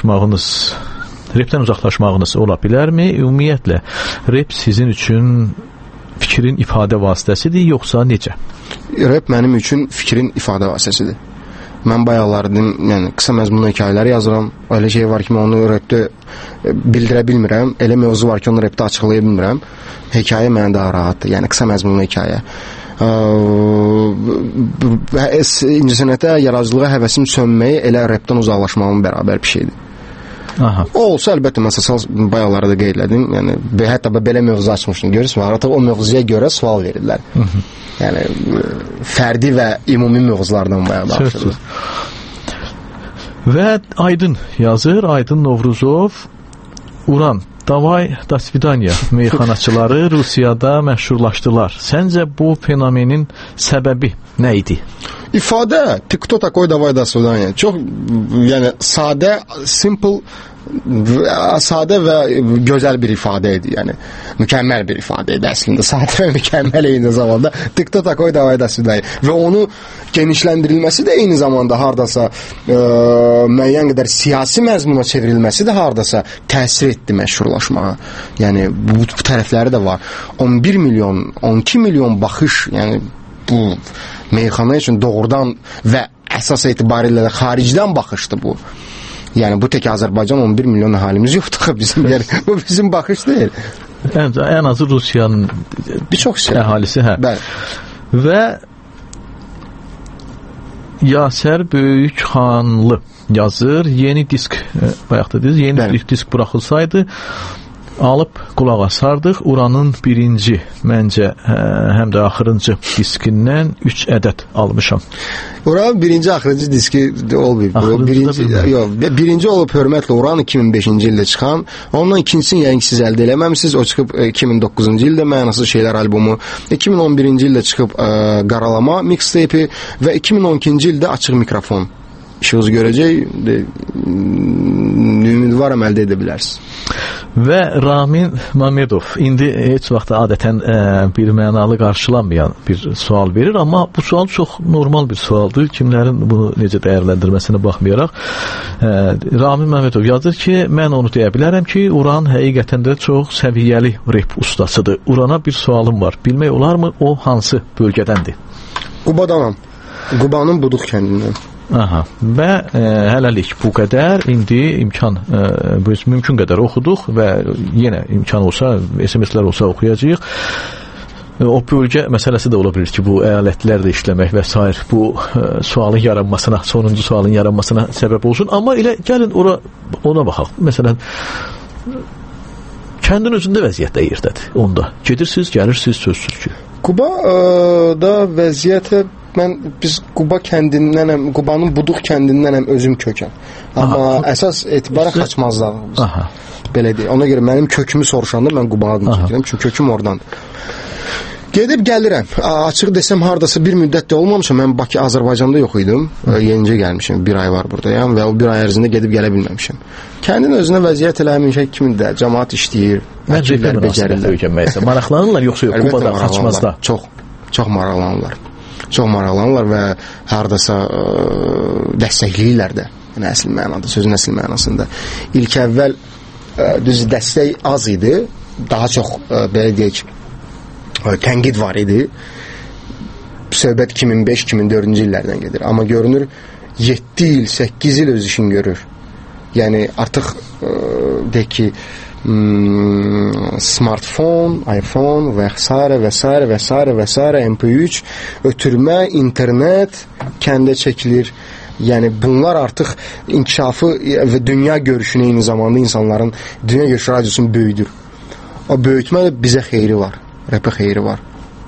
Speaker 1: uzaqlaşmağınız ola bilərmi? Ümumiyyətlə, rep sizin üçün fikrin ifadə vasitəsidir, yoxsa necə?
Speaker 2: Rep mənim üçün fikrin ifadə vasitəsidir. Mən bayaqlar dedim, yəni qısa məzmunlu hekayələr yazıram. Elə şey var ki, mən onu repdə bildirə bilmirəm. Elə mövzu var ki, onu repdə açıqlaya bilmirəm. Hekayə mənə daha rahatdır. Yəni qısa məzmunlu hekayə. İncəsənətə, yaradıcılığa həvəsim sönməyi elə repdən uzaqlaşmağımın bərabər bir şeydir.
Speaker 1: Aha.
Speaker 2: O olsa əlbəttə mən sosial bayaqlara da qeydlədim. Yəni hətta belə mövzu açmışdım. Görürsünüz, artıq o mövzuya görə sual verirlər. Yəni fərdi və ümumi mövzulardan bayaq danışırıq.
Speaker 1: Və Aydın yazır, Aydın Novruzov, Uran, davay, da svidaniya meyxanaçıları Rusiyada məşhurlaşdılar. Səncə bu fenomenin səbəbi nə idi?
Speaker 2: İfadə, кто такой давай до свидания. Çox, yəni sadə və gözəl bir ifadə idi. Yəni mükəmməl bir ifadə idi əslində. Sadə və mükəmməl eyni zamanda. Кто такой давай до свидания. Və onu genişləndirilməsi də eyni zamanda hardasa müəyyən qədər siyasi məzmuna çevrilməsi də hardasa təsir etdi məşhurlaşmağa. Yəni bu tərəfləri də var. 11 milyon, 12 milyon baxış, yəni bu meyxana üçün doğrudan və əsas etibarilə də xaricdən baxışdı bu. Yəni bu tək Azərbaycan 11 milyon əhalimiz yoxdur bizim. Yəni bu bizim baxış deyil.
Speaker 1: Ən azı Rusiyanın
Speaker 2: bir çox
Speaker 1: əhalisi, hə.
Speaker 2: Bəli.
Speaker 1: Və Yasər Böyükxanlı yazır, yeni disk bayaq da dediniz, yeni disk buraxılsaydı alıb qulaq asardıq. Uranın birinci, məncə həm də axırıncı diskindən 3 ədəd almışam.
Speaker 2: Uranın birinci, axırıncı diski olmayıb. Birinci olub hörmətlə Uran 2005-ci ildə çıxan. Ondan ikincisini yəqin siz əldə eləməmisiniz. O çıxıb 2009-cu ildə Mənasız Şeylər albomu. 2011-ci ildə çıxıb Qaralama mixtape və 2012-ci ildə Açıq Mikrofon. İşiniz görəcək, ümidvaram əldə edə bilərsiniz.
Speaker 1: Və Ramin Mamedov indi heç vaxt adətən bir mənalı qarşılanmayan bir sual verir, amma bu sual çox normal bir sualdır. Kimlərin bunu necə dəyərləndirməsinə baxmayaraq. Ramin Mamedov yazır ki, mən onu deyə bilərəm ki, Uran həqiqətən də çox səviyyəli rep ustasıdır. Urana bir sualım var. Bilmək olarmı o hansı bölgədəndir?
Speaker 2: Qubadanam. Qubanın Buduq kəndindən.
Speaker 1: Aha. Və hələlik bu qədər. İndi imkan mümkün qədər oxuduq və yenə imkan olsa, SMS-lər olsa oxuyacağıq. O bölgə məsələsi də ola bilər ki, bu əyalətlərlə işləmək və s. bu sualın yaranmasına, sonuncu sualın yaranmasına səbəb olsun. Amma elə gəlin ona baxaq. Məsələn, kəndin özündə vəziyyət də yerdədir. Onda gedirsiniz, gəlirsiniz, sözsüz ki.
Speaker 2: Qubada vəziyyətə biz Quba kəndindənəm, Qubanın Buduq kəndindənəm özüm kökəm. Amma əsas etibarı Xaçmazdağımız. Belə deyək. Ona görə mənim kökümü soruşanda mən Qubanı çəkirəm, çünki köküm oradandır. Gedib gəlirəm. Açıq desəm hardasa bir müddətdə olmamışam. Mən Bakı, Azərbaycanda yox idim. Yenicə gəlmişəm. Bir ay var buradayam və o bir ay ərzində gedib gələ bilməmişəm. Kəndin özünə vəziyyət elə həmin şey kimində. Cəmaət işləyir, vəkillər becərirlər.
Speaker 1: Maraqlanırlar yoxsa yox Qubada, Xaçmazda?
Speaker 2: Çox maraqlanırlar. Çox maraqlanırlar və hardasa dəstəkləyirlər də. Yəni əsl mənada, sözün əsl mənasında. İlk əvvəl düz dəstək az idi. Daha çox belə deyək tənqid var idi. Söhbət 2005-2004-cü illərdən gedir. Amma görünür 7 il, 8 il öz işini görür. Yəni artıq deyək ki smartfon, iPhone və s. MP3 ötürmə, internet kəndə çəkilir. Yəni bunlar artıq inkişafı və dünya görüşünü eyni zamanda insanların dünya görüşü radiosunu böyüdür. O böyütmə də bizə xeyri var. Rəpə xeyri var.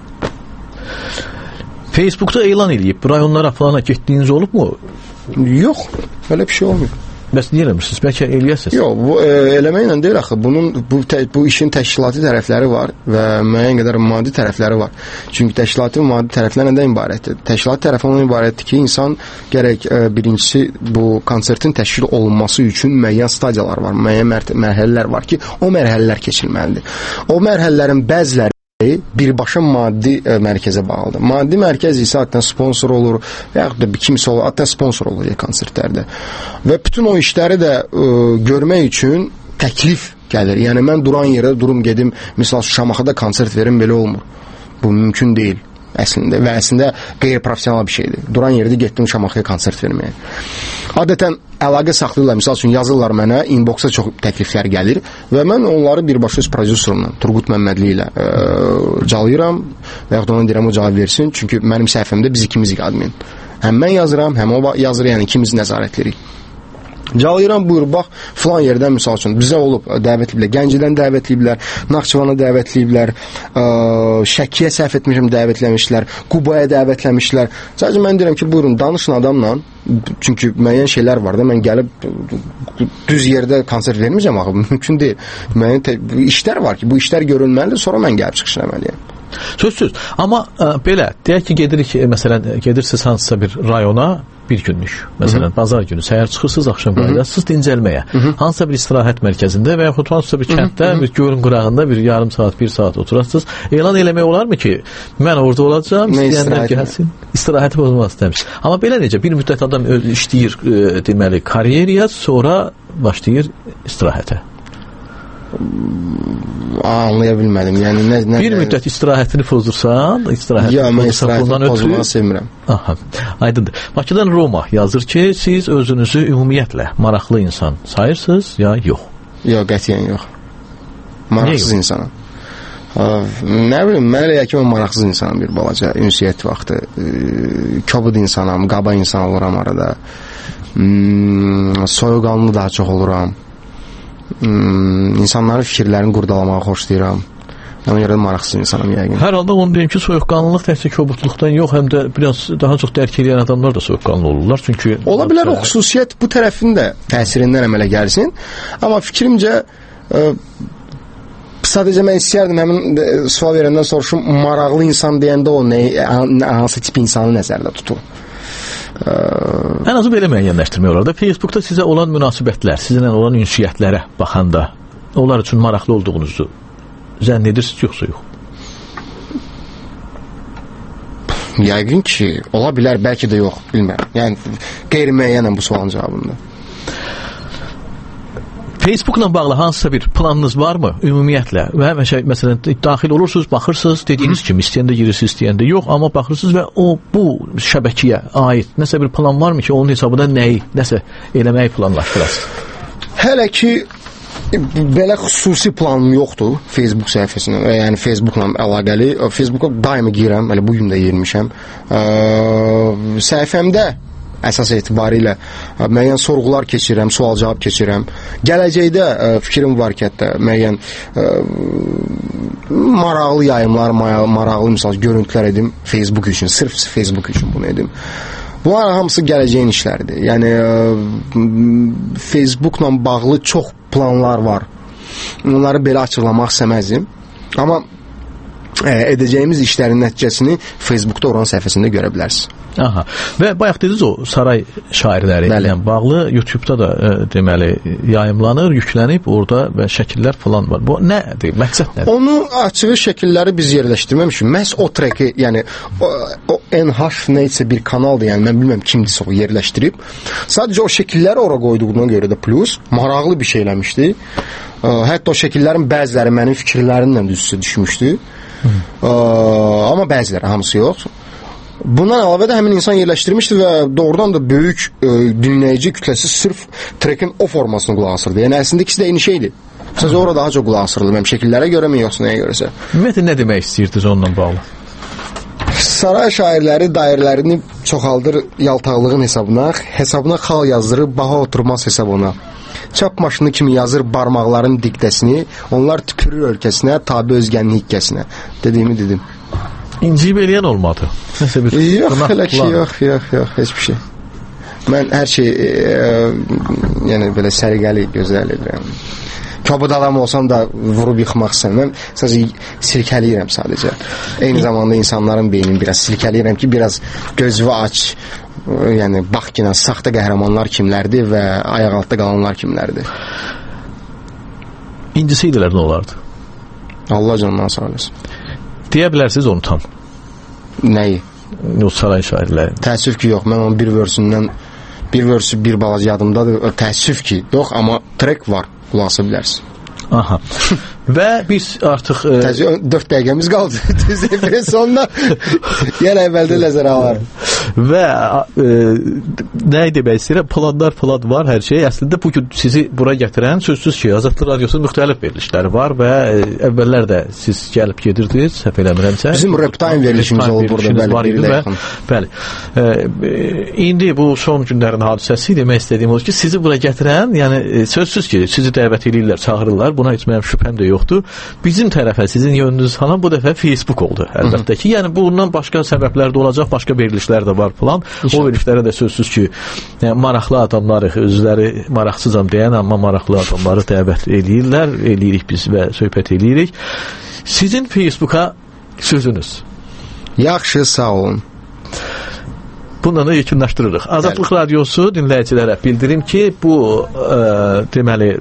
Speaker 1: Facebookda elan edib rayonlara falana getdiyiniz olub mu?
Speaker 2: Yox, elə bir şey olmuyor.
Speaker 1: Bəs niyə eləmirsiniz? Bəlkə eləyəsiniz?
Speaker 2: Yox, bu eləməklə deyil axı. Bu işin təşkilati tərəfləri var və müəyyən qədər maddi tərəfləri var. Çünki təşkilati maddi tərəflər nədən ibarətdir? Təşkilat tərəfi ondan ibarətdir ki, insan gərək birincisi bu konsertin təşkil olunması üçün müəyyən stadiyalar var, müəyyən mərhələlər var ki, o mərhələlər keçilməlidir. O mərhələlərin bəziləri birbaşa maddi mərkəzə bağlıdır. Maddi mərkəz isə hatta sponsor olur və yaxud da bir kimsə olur, hatta sponsor olur konsertlərdə. Və bütün o işləri də görmək üçün təklif gəlir. Yəni mən duran yerdə durum gedim, misal Şamaxıda konsert verim, belə olmur. Bu mümkün deyil əslində və əslində qeyri-professional bir şeydir. Duran yerdə getdim Şamaxıya konsert verməyə. Adətən əlaqə saxlayırlar. Misal üçün yazırlar mənə, inbox'a çox təkliflər gəlir və mən onları birbaşa öz prodüserimlə, Turqut Məmmədli ilə calayıram və yaxud da ona deyirəm o cavab versin. Çünki mənim səhifəmdə biz ikimizik admin. Həm mən yazıram, həm o yazır, yəni ikimiz nəzarət edirik. Calayıram, buyur, bax, filan yerdən misal üçün bizə olub dəvətliyiblər, Gəncədən dəvətliyiblər, Naxçıvana dəvətliyiblər, Şəkiyə səhv etmişəm dəvətləmişlər, Qubaya dəvətləmişlər. Sadəcə mən deyirəm ki, buyurun, danışın adamla, çünki müəyyən şeylər var da, mən gəlib düz yerdə konsert verməyəcəm, axı, mümkün deyil. Müəyyən işlər var ki, bu işlər görülməlidir, sonra mən gəlib çıxış eləməliyəm.
Speaker 1: Söz. Amma belə, deyək ki, gedirik, məsələn, gedirsiniz hansısa bir rayona bir günlük, məsələn, bazar günü səhər çıxırsınız, axşam qayıdarsınız dincəlməyə. Hansısa bir istirahət mərkəzində və yaxud hansısa bir kənddə, bir gölün qırağında bir yarım saat, bir saat oturasınız. Elan eləmək olarmı ki, mən orada olacağam, istəyənlər gəlsin. İstirahəti pozmaq istəmiş. Amma belə necə, bir müddət adam işləyir, deməli, karyeriya, sonra başlayır istirahətə.
Speaker 2: Anlaya bilmədim. Yəni
Speaker 1: bir müddət istirahətini pozursan,
Speaker 2: mən istirahətini pozulmanı sevmirəm.
Speaker 1: Aha, aydındır. Bakıdan Roma yazır ki, siz özünüzü ümumiyyətlə maraqlı insan sayırsınız ya yox?
Speaker 2: Yox, qətiyyən yox. Maraqsız insanım. Nə bilim, mən elə ki, mən maraqsız insanım bir balaca, ünsiyyət vaxtı. Kobud insanam, qaba insan oluram arada. Soyuqanlı daha çox oluram. İnsanların fikirlərini qurdalamağı xoşlayıram. Ona görə də maraqsız insanım yəqin.
Speaker 1: Hər halda onu deyim ki, soyuqqanlılıq təkcə kobudluqdan yox, həm də biraz daha çox dərk edən adamlar da soyuqqanlı olurlar. Çünki
Speaker 2: ola bilər o xüsusiyyət bu tərəfin də təsirindən əmələ gəlsin. Amma fikrimcə sadəcə mən istəyərdim həmin sual verəndən soruşum, maraqlı insan deyəndə o hansı tip insanı nəzərdə tutur?
Speaker 1: Ən azı belə müəyyənləşdirmək olar da. Facebookda sizə olan münasibətlər, sizinlə olan ünsiyyətlərə baxanda onlar üçün maraqlı olduğunuzu zənn edirsiniz, yoxsa yox?
Speaker 2: Yəqin ki, ola bilər, bəlkə də yox, bilmirəm. Yəni, qeyri-müəyyənəm bu sualın cavabında.
Speaker 1: Facebookla bağlı hansısa bir planınız varmı ümumiyyətlə? Və məsələn, daxil olursunuz, baxırsınız, dediyiniz kimi, istəyəndə girirsiniz, istəyəndə yox, amma baxırsınız və bu şəbəkiyə aid nəsə bir plan varmı ki, onun hesabına nəsə eləməyi planlaşdırasınız?
Speaker 2: Hələ ki, belə xüsusi planım yoxdur Facebook səhifəsində, yəni Facebookla əlaqəli. Facebooka daimi girirəm, elə bugün də girmişəm. Səhifəmdə əsas etibarilə müəyyən sorğular keçirəm, sual-cavab keçirəm. Gələcəkdə fikrim var ki, hətta müəyyən maraqlı yayımlar, maraqlı misal görüntülər edim Facebook üçün, sırf Facebook üçün bunu edim. Bunlar hamısı gələcəyin işləridir. Yəni Facebookla bağlı çox planlar var. Onları belə açıqlamaq istəməzdim. Amma edəcəyimiz işlərin nəticəsini Facebookda oranın səhifəsində görə bilərsiniz.
Speaker 1: Aha. Və bayaq dediniz o saray şairləri ilə bağlı YouTube'da da deməli yayımlanır, yüklənib orada və şəkillər falan var. Bu nədir? Məqsəd nədir?
Speaker 2: Onu açığı şəkilləri biz yerləşdirməmişik. Məhz o treki, yəni o NH neysə bir kanaldır, yəni mən bilmirəm kimdirsə o yerləşdirib. Sadəcə o şəkilləri ora qoyduğuna görə də plus maraqlı bir şey eləmişdi. Hətta o şəkillərin bəziləri mənim fikirlərimlə üstə düşmüşdü. Amma bəziləri, hamısı yox. Bundan əlavə də həmin insan yerləşdirmişdi və doğrudan da böyük dinləyici kütləsi sırf trekin o formasını qulaq asırdı. Yəni əslində ikisi də eyni şeydir. Sadəcə orada daha çox qulaq asırdı. Mənim şəkillərə görəmi, yoxsa nəyə görəsə.
Speaker 1: Ümumiyyətlə nə demək istəyirdiniz onunla bağlı?
Speaker 2: Saray şairləri dairələrini çoxaldır yaltaqlığın hesabına xal yazdırıb baha oturmaz hesabına. Çap maşını kimi yazır barmaqların diktəsini, onlar tükürür ölkəsinə, tabi özgənin hikkəsinə. Dediyimi dedim.
Speaker 1: İnciyib eləyən olmadı.
Speaker 2: Yox, hələ ki, yox, heç bir şey. Mən hər şey yəni belə səliqəli, gözəl edirəm. Kobud adam olsam da vurub yıxmaq istəmirəm. Sadəcə silkəliyirəm sadəcə. Eyni zamanda insanların beynini biraz silkəliyirəm ki, biraz gözünü aç. Yəni bax ki, saxta qəhrəmanlar kimlərdir və ayaq altda qalanlar kimlərdir.
Speaker 1: İncisi idilər nə olardı?
Speaker 2: Allah canından sağ olasın.
Speaker 1: Deyə bilərsiniz onu tam.
Speaker 2: Nəyi?
Speaker 1: O saray şairləri.
Speaker 2: Təəssüf ki, yox. Mən onun bir versi bir balaca yadımdadır. Təəssüf ki, yox, amma trek var. Qulaq asa bilərsiniz.
Speaker 1: Aha. Və biz artıq
Speaker 2: 4 dəqiqəmiz qaldı. Efirin sonunda yenə əvvəldə nəzərə alarım.
Speaker 1: Və nə demək istəyirəm? Planlar falan var, hər şey. Əslində bugün sizi bura gətirən sözsüz ki, Azadlıq Radiosunun müxtəlif verilişləri var və əvvəllər də siz gəlib gedirdiniz, səhv eləmirəmsə.
Speaker 2: Bizim Reptime verilişimiz olub burada,
Speaker 1: bəli. İndi bu son günlərin hadisəsi demək istədiyim odur ki, sizi bura gətirən, yəni sözsüz ki, sizi dəvət edirlər, çağırırlar. Buna heç mənim şübhəm də yoxdur. Bizim tərəfə, sizin yönünüz falan bu dəfə Facebook oldu, əlbəttə ki. Yəni bundan başqa səbəblər də olacaq, başqa verilişlər də var falan. O verilişlərə də sözsüz ki, maraqlı adamları, özləri maraqsızam deyən, amma maraqlı adamları dəvət eləyirlər, eləyirik biz və söhbət eləyirik. Sizin Facebook'a sözünüz.
Speaker 2: Yaxşı, sağ olun.
Speaker 1: Bundan da yekunlaşdırırıq. Azadlıq Radiosu dinləyicilərə bildirim ki, bu deməli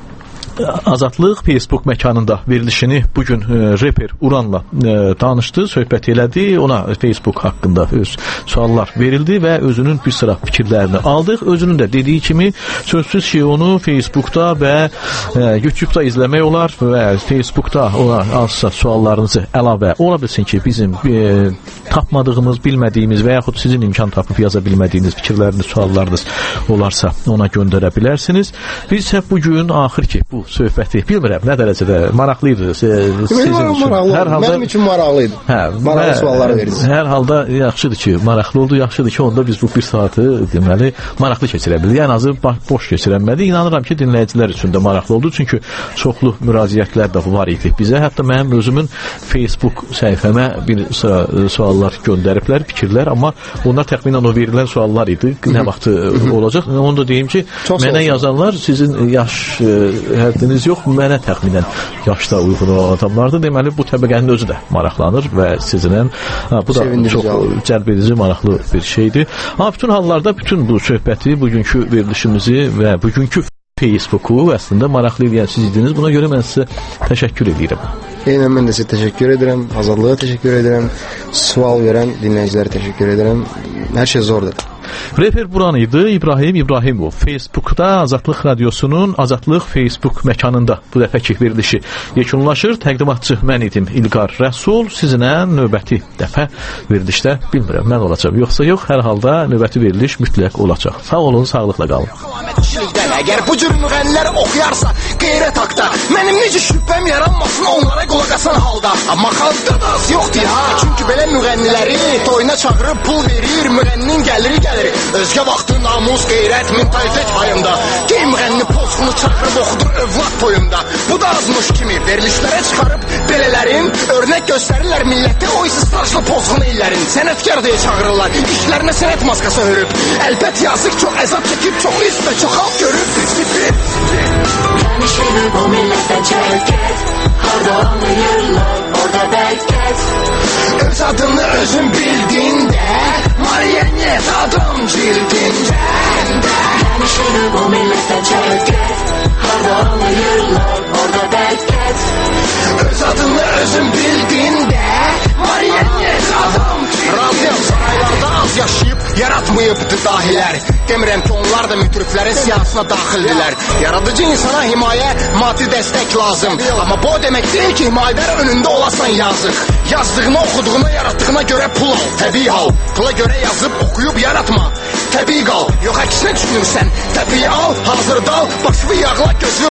Speaker 1: Azadlıq Facebook məkanında verilişini bugün reper Uranla danışdı, söhbət elədi. Ona Facebook haqqında öz suallar verildi və özünün bir sıra fikirlərini aldıq. Özünün də dediyi kimi sözsüz ki, onu Facebookda və YouTube'da izləmək olar və Facebookda ona hansısa suallarınızı əlavə ola bilsin ki, bizim tapmadığımız, bilmədiyimiz və yaxud sizin imkan tapıb yaza bilmədiyiniz fikirləriniz, suallarınız olarsa ona göndərə bilərsiniz. Biz isə bugün axır ki, bu söhbəti bilmirəm nə dərəcədə maraqlı idi sizin üçün.
Speaker 2: Mənim üçün maraqlı idi. Maraqlı suallar verirsiniz.
Speaker 1: Hər halda yaxşıdır ki, maraqlı oldu, yaxşıdır ki, onda biz bu bir saatı deməli maraqlı keçirə bildik. Yəni azı boş keçirənmədi. İnanıram ki, dinləyicilər üçün də maraqlı oldu. Çünki çoxlu müraciətlər də var idi bizə. Hətta mənim özümün Facebook səhifəmə bir sıra suallar göndəriblər, fikirlər, amma onlar təxminən o verilən suallar idi. Nə vaxt olacaq? Onu da deyim ki, mənə yazanlar sizin yaş həddiniz yox, mənə təxminən yaşda uyğun olan adamlardır. Deməli, bu təbəqənin özü də maraqlanır və sizinlə bu da çox cəlb edici, maraqlı bir şeydir. Amma bütün hallarda bütün bu söhbəti, bugünkü verilişimizi və bugünkü Facebook'u əslində maraqlı eləyən siz idiniz. Buna görə mən sizə təşəkkür edirəm.
Speaker 2: Eynən mən də sizə təşəkkür edirəm, Azadlığa təşəkkür edirəm, sual verən dinləyicilərə təşəkkür edirəm. Hər şey zordur.
Speaker 1: Reper Buran idi, İbrahim İbrahimov. Facebook'da Azadlıq Radiosunun Azadlıq Facebook məkanında bu dəfəki verilişi yekunlaşır. Təqdimatçı mən idim İlqar Rəsul. Sizinlə növbəti dəfə verilişdə bilmirəm mən olacaq yoxsa yox, hər halda növbəti veriliş mütləq olacaq. Sağ olun, sağlıqla qalın.
Speaker 4: Əgər bu cür müğənnilər oxuyarsa qeyrət haqda, mənim necə şübhəm yaranmasın onlara qulaq asan halda. Amma xalqda da az yoxdur ya, çünki belə müğənniləri toyuna çağırıb pul verir, müğənninin gəliri gəlir gəlir. Özgə vaxtı namus, qeyrət, mentalitet payında. Geyim rənni pozğunu çağırıb oxudur övlad toyunda. Bu da azmış kimi verilişlərə çıxarıb belələrin örnək göstərirlər millətdə o isi stajlı pozğun illərin. Sənətkar deyə çağırırlar, işlərinə sənət maskası hörüb. Əlbət yazıq çox əzab çəkib, çox iz və çox halk görüb.
Speaker 5: Həmişə bu millətdən çək get, harda anlayırlar, orada bəlk get.
Speaker 4: Öz adını özün bildində, marionnet adam cildində.
Speaker 5: Həmişə bu millətdən çək get, harda anlayırlar, orada bəlk get.
Speaker 4: Öz adını özün bildində, marionnet adam cildində. Razıyam, saraylarda az yaşayıb yaratmayıbdı dahilər. Demirəm ki, onlar da mütriflərin siyasına daxildilər. Yaradıcı insana himayə, maddi dəstək lazım. Amma bu demək deyil ki, himayələr önündə olasan yazıq. Yazdığına, oxuduğuna, yaratdığına görə pul al, təbii hal. Pula görə yazıb, oxuyub yaratma, təbii qal. Yox, əksinə düşünürsən, təbii al, hazırda al, başını yağla, gözünü